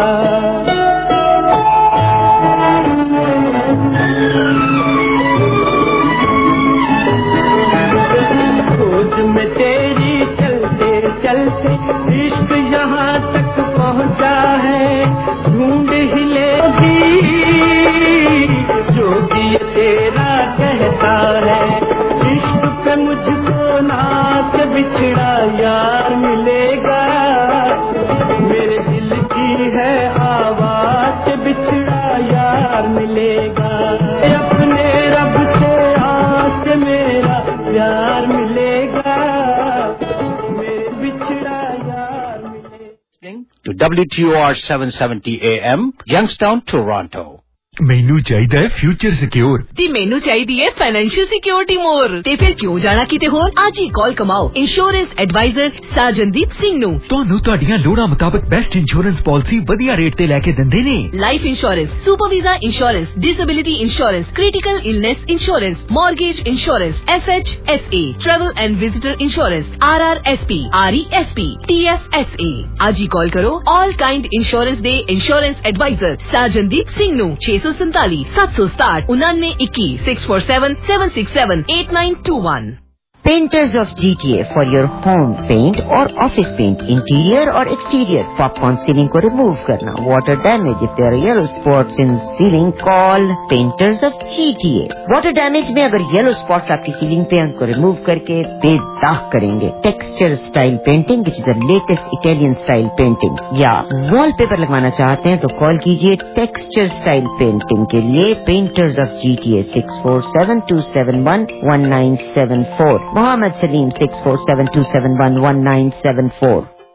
खोज में तेरी चलते चलते इश्क यहाँ तक पहुँचा है ढूंढ ही लेगी जो भी तेरा कहता है इश्क पे मुझको नाच बिछड़ा यार मिलेगा मेरे दिल की है आवाज बिछड़ा यार मिलेगा अपने रब से आस मेरा प्यार मिलेगा मेरे बिछड़ा यार मिलेगा To W T O R seven seventy A M, Youngstown, Toronto. ਮੈਨੂੰ ਚਾਹੀਦਾ ਹੈ ਫਿਊਚਰ ਸਿਕਿਉਰ ਤੇ ਮੈਨੂੰ ਚਾਹੀਦੀ ਹੈ ਫਾਈਨੈਂਸ਼ੀਅਲ ਸਿਕਿਉਰਿਟੀ ਮੋਰ ਤੇ ਫਿਰ ਕਿਉਂ ਜਾਣਾ ਕਿਤੇ ਹੋਰ ਅੱਜ ਹੀ ਕਾਲ ਕਮਾਓ ਇੰਸ਼ੋਰੈਂਸ ਐਡਵਾਈਜ਼ਰ ਸਾਜਨਦੀਪ ਸਿੰਘ ਨੂੰ ਤੁਹਾਨੂੰ ਤੁਹਾਡੀਆਂ ਲੋੜਾਂ ਮੁਤਾਬਕ ਬੈਸਟ ਇੰਸ਼ੋਰੈਂਸ ਪਾਲਿਸੀ ਵਧੀਆ ਰੇਟ ਤੇ ਲੈ ਕੇ ਦਿੰਦੇ ਨੇ life insurance super visa insurance disability insurance critical illness insurance mortgage insurance F H S A travel and visitor insurance R R S P R E S P T F S A ਅੱਜ ਹੀ call ਕਰੋ all kind insurance ਦੇ insurance adviser Sajandeep Singh ਨੂੰ छह सौ सैतालीस सात सौ सताठ उन्नानवे इक्कीस six four seven seven six seven eight nine two one Painters of G T A for your home paint or office paint, interior or exterior. Popcorn ceiling को remove करना. Water damage if there are yellow spots in ceiling, call Painters of G T A. Water damage में अगर yellow spots आपकी ceiling पे उनको remove करके बेदाग करेंगे. Texture style painting which is the latest Italian style painting. या wallpaper लगवाना चाहते हैं तो call कीजिए Texture style painting के लिए Painters of G T A six four seven two seven one one nine seven four. Mohammed Salim six four seven two seven one one nine seven four.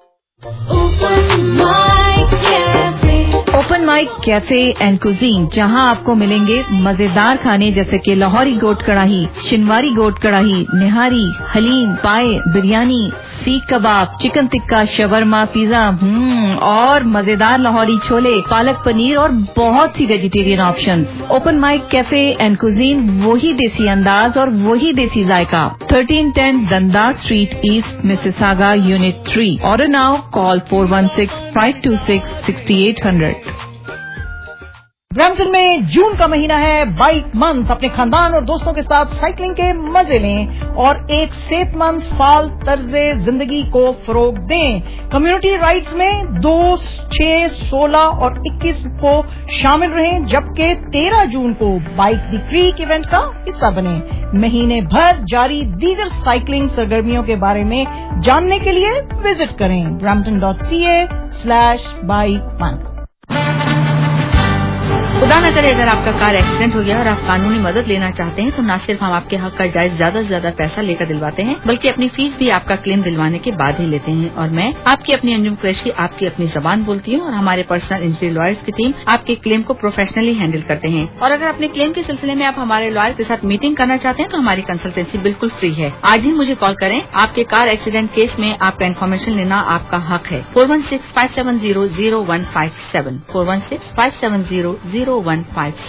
Open mic cafe and cuisine जहां आपको मिलेंगे मजेदार खाने जैसे कि लाहौरी गोट कढ़ाई, शिनवारी गोट कढ़ाई, निहारी, हलीम, पाए, बिरयानी, सीख कबाब, चिकन टिक्का, शवरमा, पिज्जा हम्म और मजेदार लाहौरी छोले, पालक पनीर और बहुत सी vegetarian options. Open mic cafe and cuisine वही देसी अंदाज और वही देसी जायका। Thirteen ten Dundas street east Mississauga unit three. Order now call four one six five two six sixty eight hundred. Brampton में जून का महीना है बाइक मंथ। अपने खानदान और दोस्तों के साथ साइकिलिंग के मजे लें और एक सेहतमंद फाल तर्जे जिंदगी को फरोग दें। कम्युनिटी राइड्स में दो, छह, सोलह और इक्कीस को शामिल रहें, जबकि तेरह जून को बाइक दी क्रीक इवेंट का हिस्सा बने। महीने भर जारी दीगर साइकिलिंग सरगर्मियों के बारे में जानने के लिए विजिट करें Brampton dot C A slash bike month. खुदा न करे अगर आपका कार एक्सीडेंट हो गया और आप कानूनी मदद लेना चाहते हैं तो न सिर्फ हम आपके हक का जायज ज्यादा से ज्यादा पैसा लेकर दिलवाते हैं बल्कि अपनी फीस भी आपका क्लेम दिलवाने के बाद ही लेते हैं। और मैं आपकी अपनी अंजुम कुरैशी आपकी अपनी जबान बोलती हूँ और हमारे पर्सनल इंजरी लॉयर्स की टीम आपके क्लेम को प्रोफेशनली हैंडल करते हैं। और अगर अपने क्लेम के सिलसिले में आप हमारे लॉयर के साथ मीटिंग करना चाहते हैं तो हमारी कंसल्टेंसी बिल्कुल फ्री है। आज ही मुझे कॉल करें। आपके कार एक्सीडेंट केस में आपका इन्फॉर्मेशन लेना आपका हक है। Four one six five seven zero zero one five seven four one six five seven zero zero one five seven.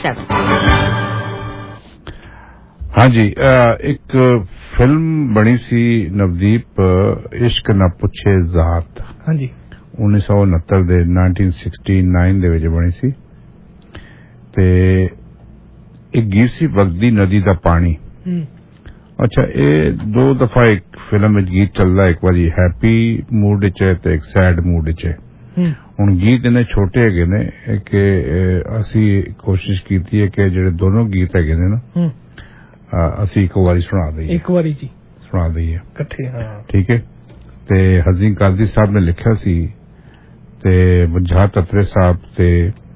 हाँ जी, एक फिल्म बनी सी नवदीप इश्क न पुछे जात। हाँ जी, उन्नीस सौ उनहत्तर दे नाइनटीन सिक्सटी नाइन दे विच बनी सी ते एक गीत सी वगदी नदी दा पानी। अच्छा, ये दो दफा एक फिल्म में गीत चलदा, एक बारी हैप्पी मूड च है ते एक सैड मूड च है। ਹੁਣ ਗੀਤ ਇਹਨੇ ਛੋਟੇ ਹੈਗੇ ਨੇ ਕਿ ਅਸੀਂ ਕੋਸ਼ਿਸ਼ ਕੀਤੀ ਹੈ ਕਿ ਜਿਹੜੇ ਦੋਨੋਂ ਗੀਤ ਹੈਗੇ ਨੇ ਨਾ ਅਸੀਂ ਇੱਕ ਵਾਰੀ ਸੁਣਾ ਦਈਏ ਇੱਕ ਵਾਰੀ ਜੀ ਸੁਣਾ ਦਈਏ ਇਕੱਠੇ। ਹਾਂ ਠੀਕ ਹੈ। ਤੇ ਹਜ਼ੀਨ ਕਾਜ਼ੀ ਸਾਹਿਬ ਨੇ ਲਿਖਿਆ ਸੀ ਤੇ ਵਜ੍ਹਾ ਤਤਰੇ ਸਾਹਿਬ ਤੇ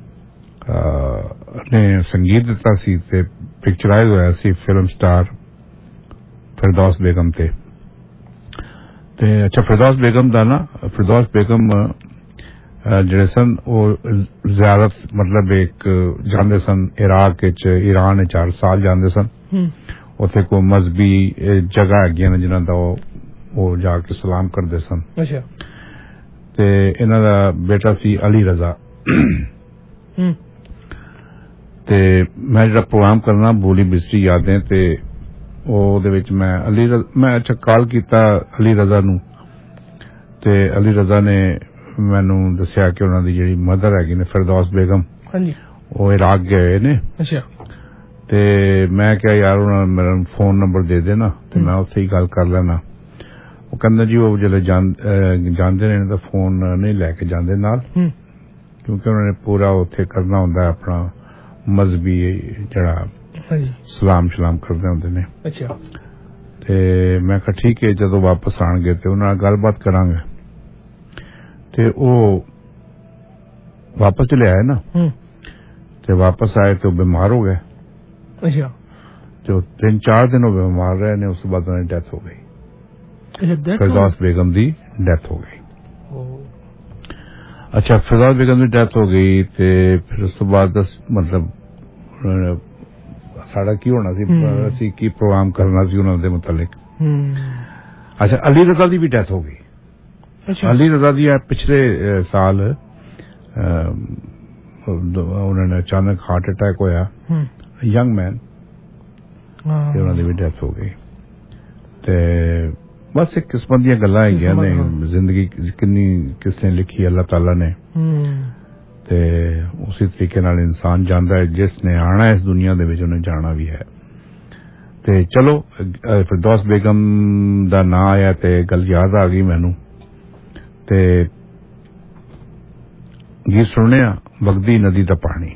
ਨੇ ਸੰਗੀਤ ਦਿੱਤਾ ਸੀ ਤੇ ਪਿਕਚਰਾਈਜ਼ ਹੋਇਆ ਸੀ ਫਿਲਮ ਸਟਾਰ ਫਿਰਦੌਸ ਬੇਗਮ ਤੇ ਤੇ ਅੱਛਾ ਫਿਰਦੌਸ ਬੇਗਮ ਦਾ ਨਾ ਫਿਰਦੌਸ ਬੇਗਮ ਜਿਹੜੇ ਸਨ ਉਹ ਜ਼ਿਆਦਾਤ ਮਤਲਬ ਇੱਕ ਜਾਂਦੇ ਸਨ ਇਰਾਕ ਵਿੱਚ, ਈਰਾਨ ਵਿੱਚ ਚਾਰ ਸਾਲ ਜਾਂਦੇ ਸਨ। ਉੱਥੇ ਕੋਈ ਮਜ਼ਹਬੀ ਜਗ੍ਹਾ ਹੈਗੀਆਂ ਨੇ ਜਿਨ੍ਹਾਂ ਦਾ ਉਹ ਜਾ ਕੇ ਸਲਾਮ ਕਰਦੇ ਸਨ। ਅੱਛਾ। ਤੇ ਇਹਨਾਂ ਦਾ ਬੇਟਾ ਸੀ ਅਲੀ ਰਜ਼ਾ। ਤੇ ਮੈਂ ਜਿਹੜਾ ਪ੍ਰੋਗਰਾਮ ਕਰਨਾ ਬੋਲੀ ਬਿਸਰੀ ਯਾदें ਤੇ ਉਹਦੇ ਵਿੱਚ ਮੈਂ ਅਲੀ ਮੈਂ ਅੱਛਾ ਕਾਲ ਕੀਤਾ ਅਲੀ ਰਜ਼ਾ ਨੂੰ ਤੇ ਅਲੀ ਰਜ਼ਾ ਨੇ ਮੈਨੂੰ ਦੱਸਿਆ ਕਿ ਉਹਨਾਂ ਦੀ ਜਿਹੜੀ ਮਦਰ ਹੈਗੀ ਨੇ ਫਿਰਦੌਸ ਬੇਗਮ, ਹਾਂਜੀ, ਉਹ ਇਰਾਕ ਗਏ ਹੋਏ ਨੇ। ਅੱਛਾ। ਤੇ ਮੈਂ ਕਿਹਾ ਯਾਰ ਉਹਨਾਂ ਮੇਰਾ ਫੋਨ ਨੰਬਰ ਦੇ ਦੇਣਾ ਤੇ ਮੈਂ ਉੱਥੇ ਹੀ ਗੱਲ ਕਰ ਲੈਣਾ। ਉਹ ਕਹਿੰਦਾ ਜੀ ਉਹ ਜਿਹੜੇ ਜਾਂਦੇ ਨੇ ਤਾਂ ਫੋਨ ਨਹੀਂ ਲੈ ਕੇ ਜਾਂਦੇ ਨਾਲ ਕਿਉਂਕਿ ਉਹਨਾਂ ਨੇ ਪੂਰਾ ਉੱਥੇ ਕਰਨਾ ਹੁੰਦਾ ਆਪਣਾ ਮਜ਼ਹਬੀ ਜਿਹੜਾ ਸਲਾਮ ਸ਼ਲਾਮ ਕਰਦੇ ਹੁੰਦੇ ਨੇ। ਅੱਛਾ। ਤੇ ਮੈਂ ਕਿਹਾ ਠੀਕ ਹੈ, ਜਦੋਂ ਵਾਪਸ ਆਣਗੇ ਤੇ ਉਹਨਾਂ ਨਾਲ ਗੱਲਬਾਤ ਕਰਾਂਗੇ। ਤੇ ਉਹ ਵਾਪਸ ਚਲੇ ਆਏ ਨਾ ਤੇ ਵਾਪਸ ਆਏ ਤੇ ਉਹ ਬਿਮਾਰ ਹੋ ਗਏ। ਅੱਛਾ। ਤੇ ਤਿੰਨ ਚਾਰ ਦਿਨ ਉਹ ਬਿਮਾਰ ਰਹੇ ਨੇ। ਉਸ ਤੋਂ ਬਾਅਦ ਉਹਨਾਂ ਦੀ ਡੈਥ ਹੋ ਗਈ। ਫਿਰਦੌਸ ਬੇਗਮ ਦੀ ਡੈਥ ਹੋ ਗਈ। ਅੱਛਾ, ਫਿਰਦੌਸ ਬੇਗਮ ਦੀ ਡੈਥ ਹੋ ਗਈ ਤੇ ਫਿਰ ਉਸ ਤੋਂ ਬਾਅਦ ਮਤਲਬ साड़ा की होना सी असी की प्रोग्राम करना सी उन्होंने मुतालिक। अच्छा अली रजा दी भी डेथ हो गई। अच्छा। अली रजा दी पिछले साल उन्होंने अचानक हार्ट अटैक होया, यंग मैन, उन्होंने भी डेथ हो गई। ते बस एक किस्मत दी गल्लां हैगियां ने, जिंदगी किन्नी किसने लिखी अल्लाह ताला ने, ते उसी तरीके नाल इंसान जांदा है, जिसने आना है इस दुनिया दे विच उन्हें जाना भी है। ते चलो फिरदौस बेगम दा नां आया ते गल याद आ गई मैनू, ते गीत सुनने वगदी नदी दा पानी।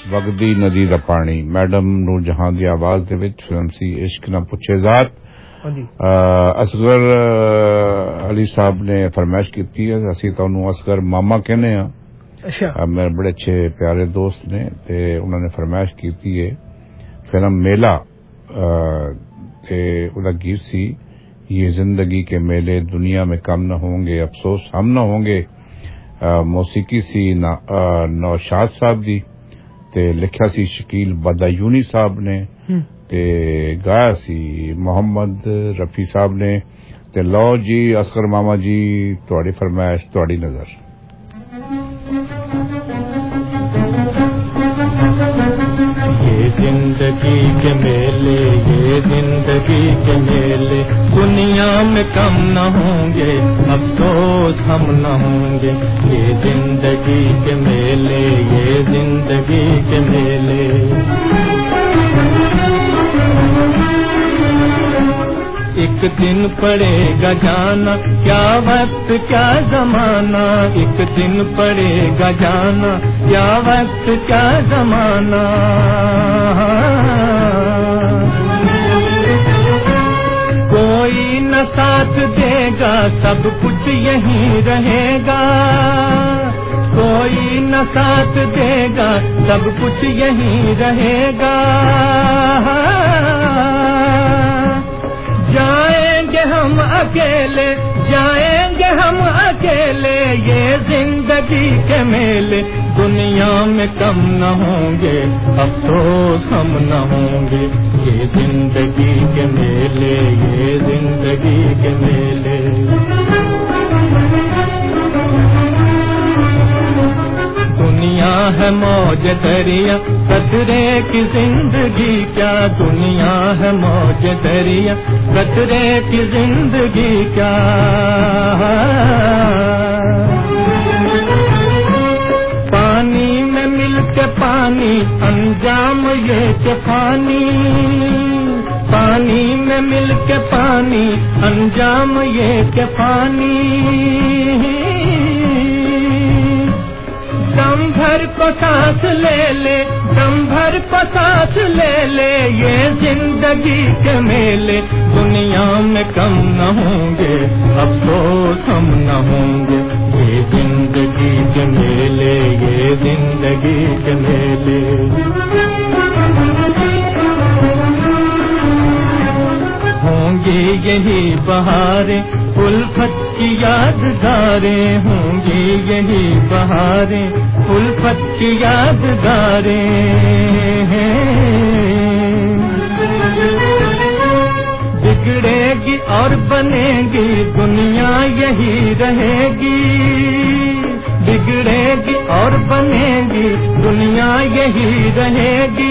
ਵਗਦੀ ਨਦੀ ਦਾ ਪਾਣੀ ਮੈਡਮ ਨੂਰ ਜਹਾਂ ਦੀ ਆਵਾਜ਼ ਦੇ ਵਿੱਚ ਫਿਲਮ ਸੀ ਇਸ਼ਕ ਨਾ ਪੁੱਛੇ ਜ਼ਾਤ। असगर अली साहब ने फरमाइश की है, असी तो असगर मामा कहने हाँ। अच्छा। मेरे बड़े अच्छे प्यारे दोस्त ने ते उन्होंने फरमाइश की है फिल्म मेला ते उदा गीत सी ये जिंदगी के मेले दुनिया में कम न होंगे अफसोस हम न होंगे। मौसीकी सी नौशाद साहब दी ते लिखा सी शकील बदायूनी साहब ने ते गाया सी मोहम्मद रफी साहब ने। ते लो जी असगर मामा जी तुहाडी फरमाइश तुहाडी नजर। ये जिंदगी के मेले ये जिंदगी के मेले दुनिया में कम न होंगे अफसोस हम न होंगे। ये जिंदगी के मेले ये जिंदगी के मेले। एक दिन पड़ेगा जाना क्या वक्त क्या जमाना। एक दिन पड़ेगा जाना क्या वक्त क्या जमाना। कोई न साथ देगा सब कुछ यहीं रहेगा। कोई न साथ देगा सब कुछ यहीं रहेगा। जाएंगे हम अकेले जाएंगे हम अकेले ये जिंदगी के मेले दुनिया में कम न होंगे अफसोस हम न होंगे। ये जिंदगी के मेले ये जिंदगी के मेले। दुनिया है मौज दरिया कतरे की जिंदगी क्या। दुनिया है मौज दरिया कतरे की जिंदगी क्या। पानी में मिल के पानी अंजाम ये के पानी। पानी में मिल के पानी अंजाम ये के पानी। दम भर को सांस ले ले दम भर को सांस ले ले ये जिंदगी के मेले दुनिया में कम न होंगे अफसोस हम न होंगे। ये जिंदगी के मेले ये जिंदगी के मेले। होंगी यही बहारें उल्फत की यादगारें। होंगी यही बहारें उल्फत की यादगारें। बिगड़ेगी और बनेगी दुनिया यही रहेगी। बिगड़ेगी और बनेगी दुनिया यही रहेगी।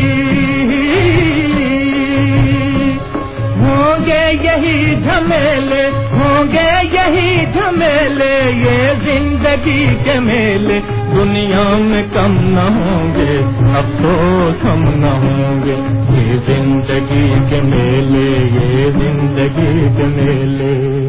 होंगे यही झमेले होंगे यही झमेले ये जिंदगी के मेले दुनिया में कम न होंगे अफसोस हम न होंगे। ये जिंदगी के मेले ये जिंदगी के मेले।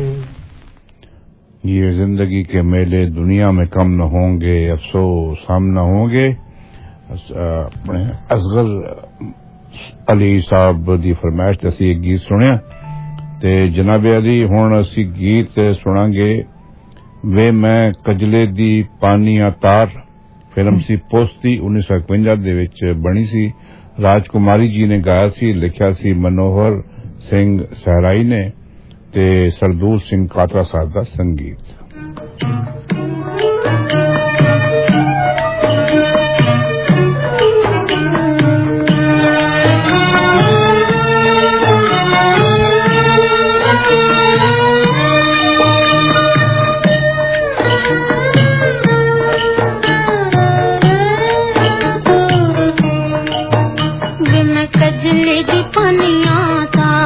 ये जिंदगी के मेले दुनिया में कम न होंगे अफसोस हम न होंगे। अपने असगर अली साहब दी फरमाइश ते असी एक गीत सुनिया ते जनाब अली हुण असी गीत सुनांगे वे मैं कजले दी पानिया तार। फिल्म सी पोस्ती उन्नीस सौ इकवंजा दे विच बनी सी। राजकुमारी जी ने गाया सी लिखिया सी मनोहर सिंह सहराई ने ते सरदूल सिंह कातरा साहब दा संगीत।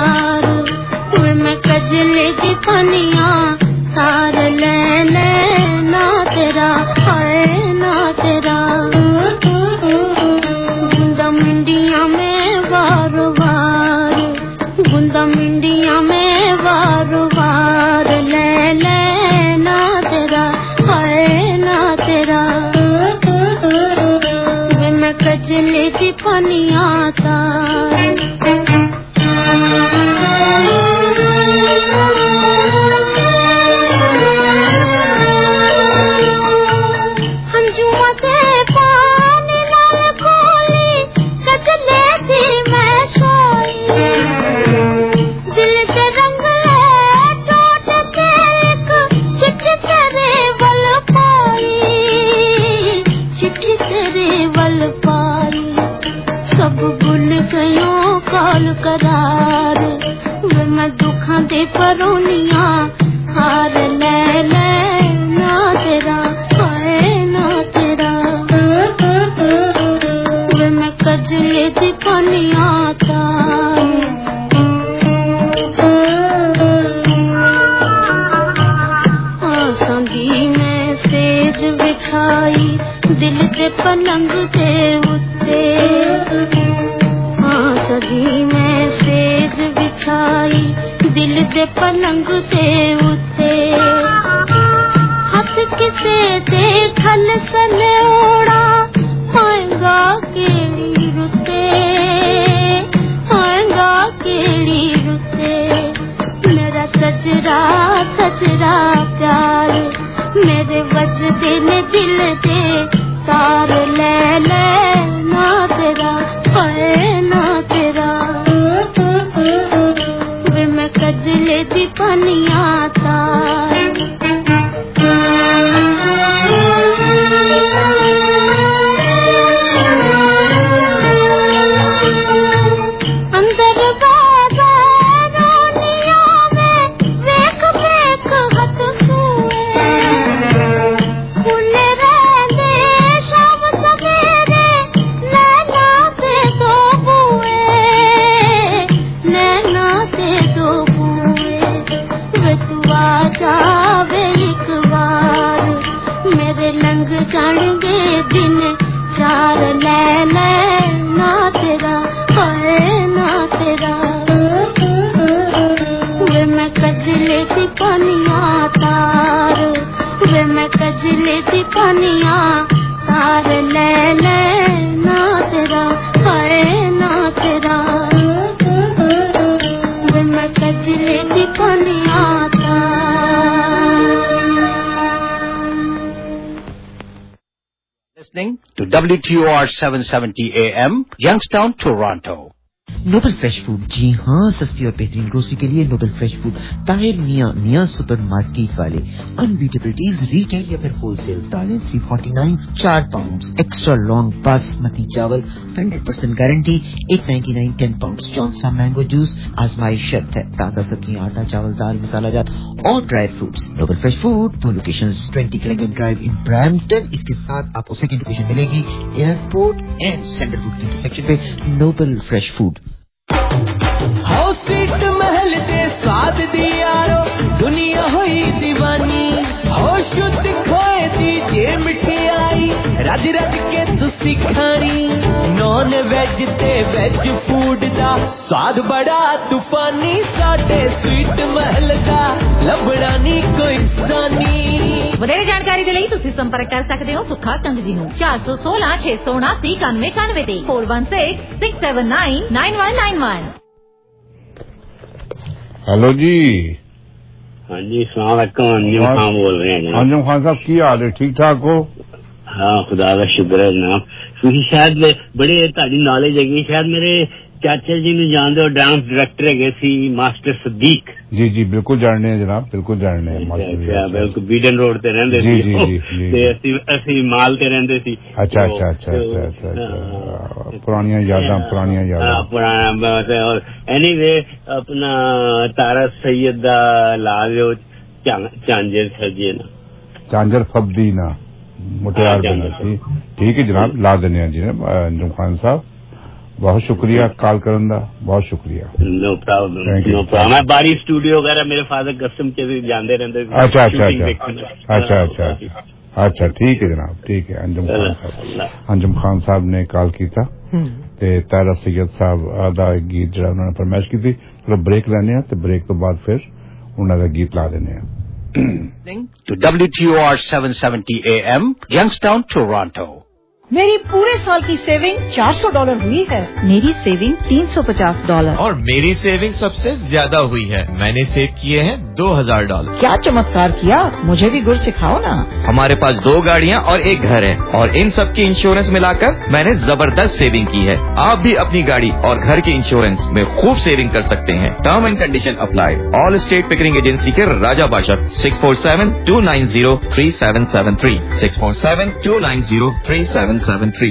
कजले दी पनिया तार ले ले रोनिया हार ले ले ना तेरा हाय ना तेरा वे मैं कजले दी पानिया संगी में सेज बिछाई दिल के पलंग के उत्ते हाँ सगी में सेज बिछाई दिल के पलंग के उत्ते हाथ किसे देखल सले ओड़ा आएगा केड़ी रुते आएगा केड़ी रुते मेरा सजरा सजरा प्यार मेरे वजदे ने दिल दे तार ले ले ना तेरा हाय ना तेरा वे मैं कजले दी पानिया तार पानिया तार ले ले ना तेरा हाय ना तेरा वे मैं कजले दी पानिया Listening to W T O R seven seventy A M, Youngstown, Toronto. Noble fresh food, जी हाँ, सस्ती और बेहतरीन ग्रोसरी के लिए नोबल फ्रेश फूड, ताहिर मियाँ मियाँ सुपर मार्केट वाले। अनबीटेबल डील्स रिटेल या फिर होलसेल। दालें तीन सौ उनचास चार पाउंड, एक्स्ट्रा लॉन्ग बासमती चावल हंड्रेड परसेंट गारंटी एक सौ निन्यानवे ten pound. Johnson mango juice आजमाइश शर्त है। ताज़ा सब्जियां, आटा, चावल, दाल, मसाला जात और dry fruits. Noble fresh food, दो लोकेशंस, बीस क्लेगन ड्राइव इन ब्रैम्पटन। इसके साथ आपको सेकंड लोकेशन मिलेगी airport and central food intersection पे। Noble fresh food. How sweet Mahal दे स्वाद दी यारो दुनिया हुई दीवानी। हो शुद्ध खोए दी जे मिठाई रज रज के तुसी खानी। नॉन वेज ते वेज फूड दा स्वाद बड़ा तूफानी। साडे स्वीट महल दा लभड़ा नी कोई सानी। ਵਧੇਰੇ ਜਾਣਕਾਰੀ ਦੇ ਲਈ ਤੁਸੀਂ ਸੰਪਰਕ ਕਰ ਸਕਦੇ ਹੋ ਸੁੱਖਾ ਕੰਗ ਜੀ ਨੂੰ ਚਾਰ ਸੌ ਸੋਲਾਂ ਛੇ ਸੌ ਉਨਾਸੀ ਇਕਾਨਵੇਂ ਇਕਾਨਵੇਂ ਤੇ four one six six seven nine nine one nine one। Hello जी। हाँ जी, सलाम अलैकुम। अंजुम खान बोल रहे हैं। अंजुम खान साहब की हाल है, ठीक ठाक हो? हाँ, खुदा का शुक्र है जनाब। क्योंकि शायद बड़े ताड़ी नॉलेज है, शायद मेरे चाचा जी ने जानते हो, डांस डायरेक्टर है सी मास्टर सदीक। जी जी बिल्कुल जानने हैं जनाब, बिल्कुल जानने हैं। बिल्कुल बीडन रोड ते रहंदे जी जी जी ते असि असि माल ते रहंदे सी। अच्छा अच्छा अच्छा अच्छा अच्छा पुरानियां यादां पुरानियां यादां पुराना। और एनीवे अपना तारा सैयद दा लाजो चांजर सजे ना चांजर फब्दी ना मुटियार बनी। ठीक है जनाब, ला देने हैं जी अंजुम खान साहब। बहुत शुक्रिया कॉल करन दा, बहुत शुक्रिया। No problem no problem. मैं बारी स्टूडियो वगैरह मेरे फादर कसम के भी जानते रहते। अच्छा अच्छा अच्छा अच्छा अच्छा अच्छा अच्छा ठीक है जनाब, ठीक है। अंजुम खान साहब अंजुम खान साहब ने कॉल किया ते तारा सैयद साहब आदा गीत जरा उन्होंने फरमाइश की थी। थोड़ा ब्रेक लेने हैं ते ब्रेक तो बाद फिर उन्होंने गीत ला देने हैं। To W T O R seven seventy A M, Youngstown, Toronto. मेरी पूरे साल की सेविंग चार सौ डॉलर हुई है। मेरी सेविंग तीन सौ पचास डॉलर और मेरी सेविंग सबसे ज्यादा हुई है। मैंने सेव किए हैं दो हजार डॉलर। क्या चमत्कार किया, मुझे भी गुर सिखाओ ना। हमारे पास दो गाड़ियाँ और एक घर है और इन सब की इंश्योरेंस मिलाकर मैंने जबरदस्त सेविंग की है। आप भी अपनी गाड़ी और घर के इंश्योरेंस में खूब सेविंग कर सकते हैं। Term and condition apply. All state Pickering agency के Raja Bashar six four seven two nine zero three seven seven three six four seven two nine zero three seven seven three।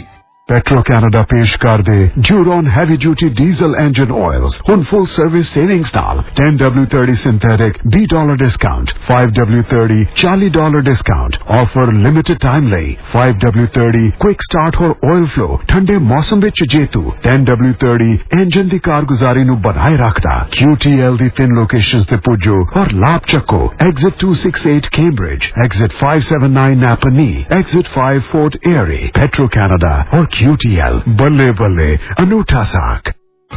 Petro Canada पेश कर दे Duron heavy duty diesel engine oils on full service savings नाल ten W thirty synthetic B dollar discount five W thirty forty dollar discount offer limited time ਲਈ five W thirty quick start और oil flow ठंडे मौसम ਵਿੱਚ ਜੇਤੂ ten W thirty engine ਦੀ ਕਾਰਗੁਜ਼ਾਰੀ ਨੂੰ ਬਣਾਏ ਰੱਖਦਾ Q T L ਦੀ ਤਿੰਨ ਲੋਕੇਸ਼ਨਸ ਤੇ ਪੁੱਜੋ ਔਰ ਲਾਭ ਚੱਕੋ exit two sixty-eight Cambridge exit five seventy-nine Napanee exit five Fort Erie Petro Canada और Q T L बल्ले बल्ले अनूठा साक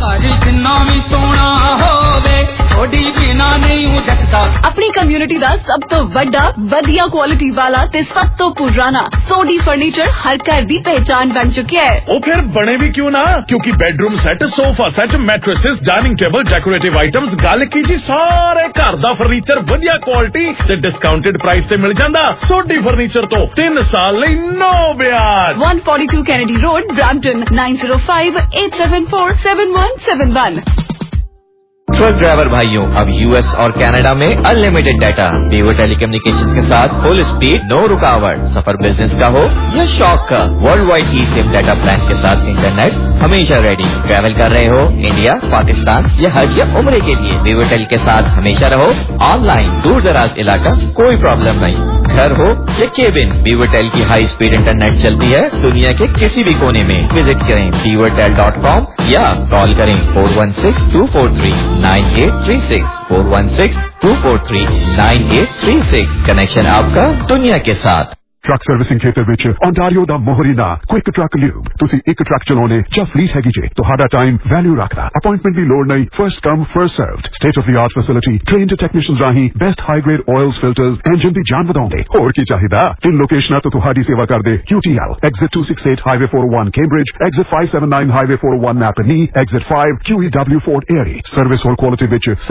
अपनी कम्युनिटी दा सब तो वड्डा वधिया क्वालिटी वाला ते सब तो पुराना सोडी फर्नीचर हर घर दी पहचान बन चुका है। ओ फिर बने भी क्यों ना, क्योंकि bedroom set sofa set mattresses dining table decorative items गल की जी सारे घर दा फर्नीचर वधिया क्वालिटी ते डिस्काउंटेड प्राइस ते मिल जांदा। सोडी फर्नीचर तो तीन साल लई नो ब्याज। one forty-two Kennedy Road, Brampton nine zero five eight seven four seven one seven one। Truck driver भाइयों, अब यूएस और कनाडा में अनलिमिटेड डाटा बीवर टेलीकम्युनिकेशंस के साथ फुल स्पीड नो रुकावट। सफर बिजनेस का हो या शौक का, world wide e sim data plan के साथ इंटरनेट हमेशा रेडी। ट्रैवल कर रहे हो इंडिया, पाकिस्तान या हज या उम्रे के लिए, बीवर टेल के साथ हमेशा रहो ऑनलाइन। दूर दराज इलाका कोई प्रॉब्लम नहीं, घर हो या केबिन, बीवर टेल की हाई स्पीड इंटरनेट चलती है दुनिया के किसी भी कोने में। विजिट करें बीवर टेल डॉट कॉम या कॉल करें four one six two four three nine eight three six four one six two four three nine eight three six। Connection आपका दुनिया के साथ। ट्रक सर्विसिंग ਖੇਤਰ ਵਿੱਚ ontario ਦਾ ਮੋਹਰੀਨਾ ਕੁਇਕ ਟਰੱਕ ਲਿਊਬ। ਤੁਸੀਂ ਇੱਕ ਟਰੱਕ ਚਲਾਉਣੇ ਜਾਂ ਫਲੀਟ ਹੈਗੀ ਜੇ, ਤੁਹਾਡਾ ਟਾਈਮ ਵੈਲਿਊ ਰੱਖਦਾ। ਅਪਾਇੰਟਮੈਂਟ ਦੀ ਲੋੜ ਨਹੀਂ, first come first served. State of the art facility, trained technicians ਰਾਹੀਂ best high grade oils filters, engine ਦੀ ਜਾਨ ਵਧਾਉਂਦੇ। ਹੋਰ ਕੀ ਚਾਹੀਦਾ? ਤਿੰਨ ਲੋਕੇਸ਼ਨਾਂ ਤੋਂ ਤੁਹਾਡੀ ਸੇਵਾ ਕਰਦੇ Q T L exit two sixty-eight Highway four oh one Cambridge, exit five seventy-nine Highway four oh one Napanee, exit five Q E W Fort Erie। Service और क्वालिटी ਵਿੱਚ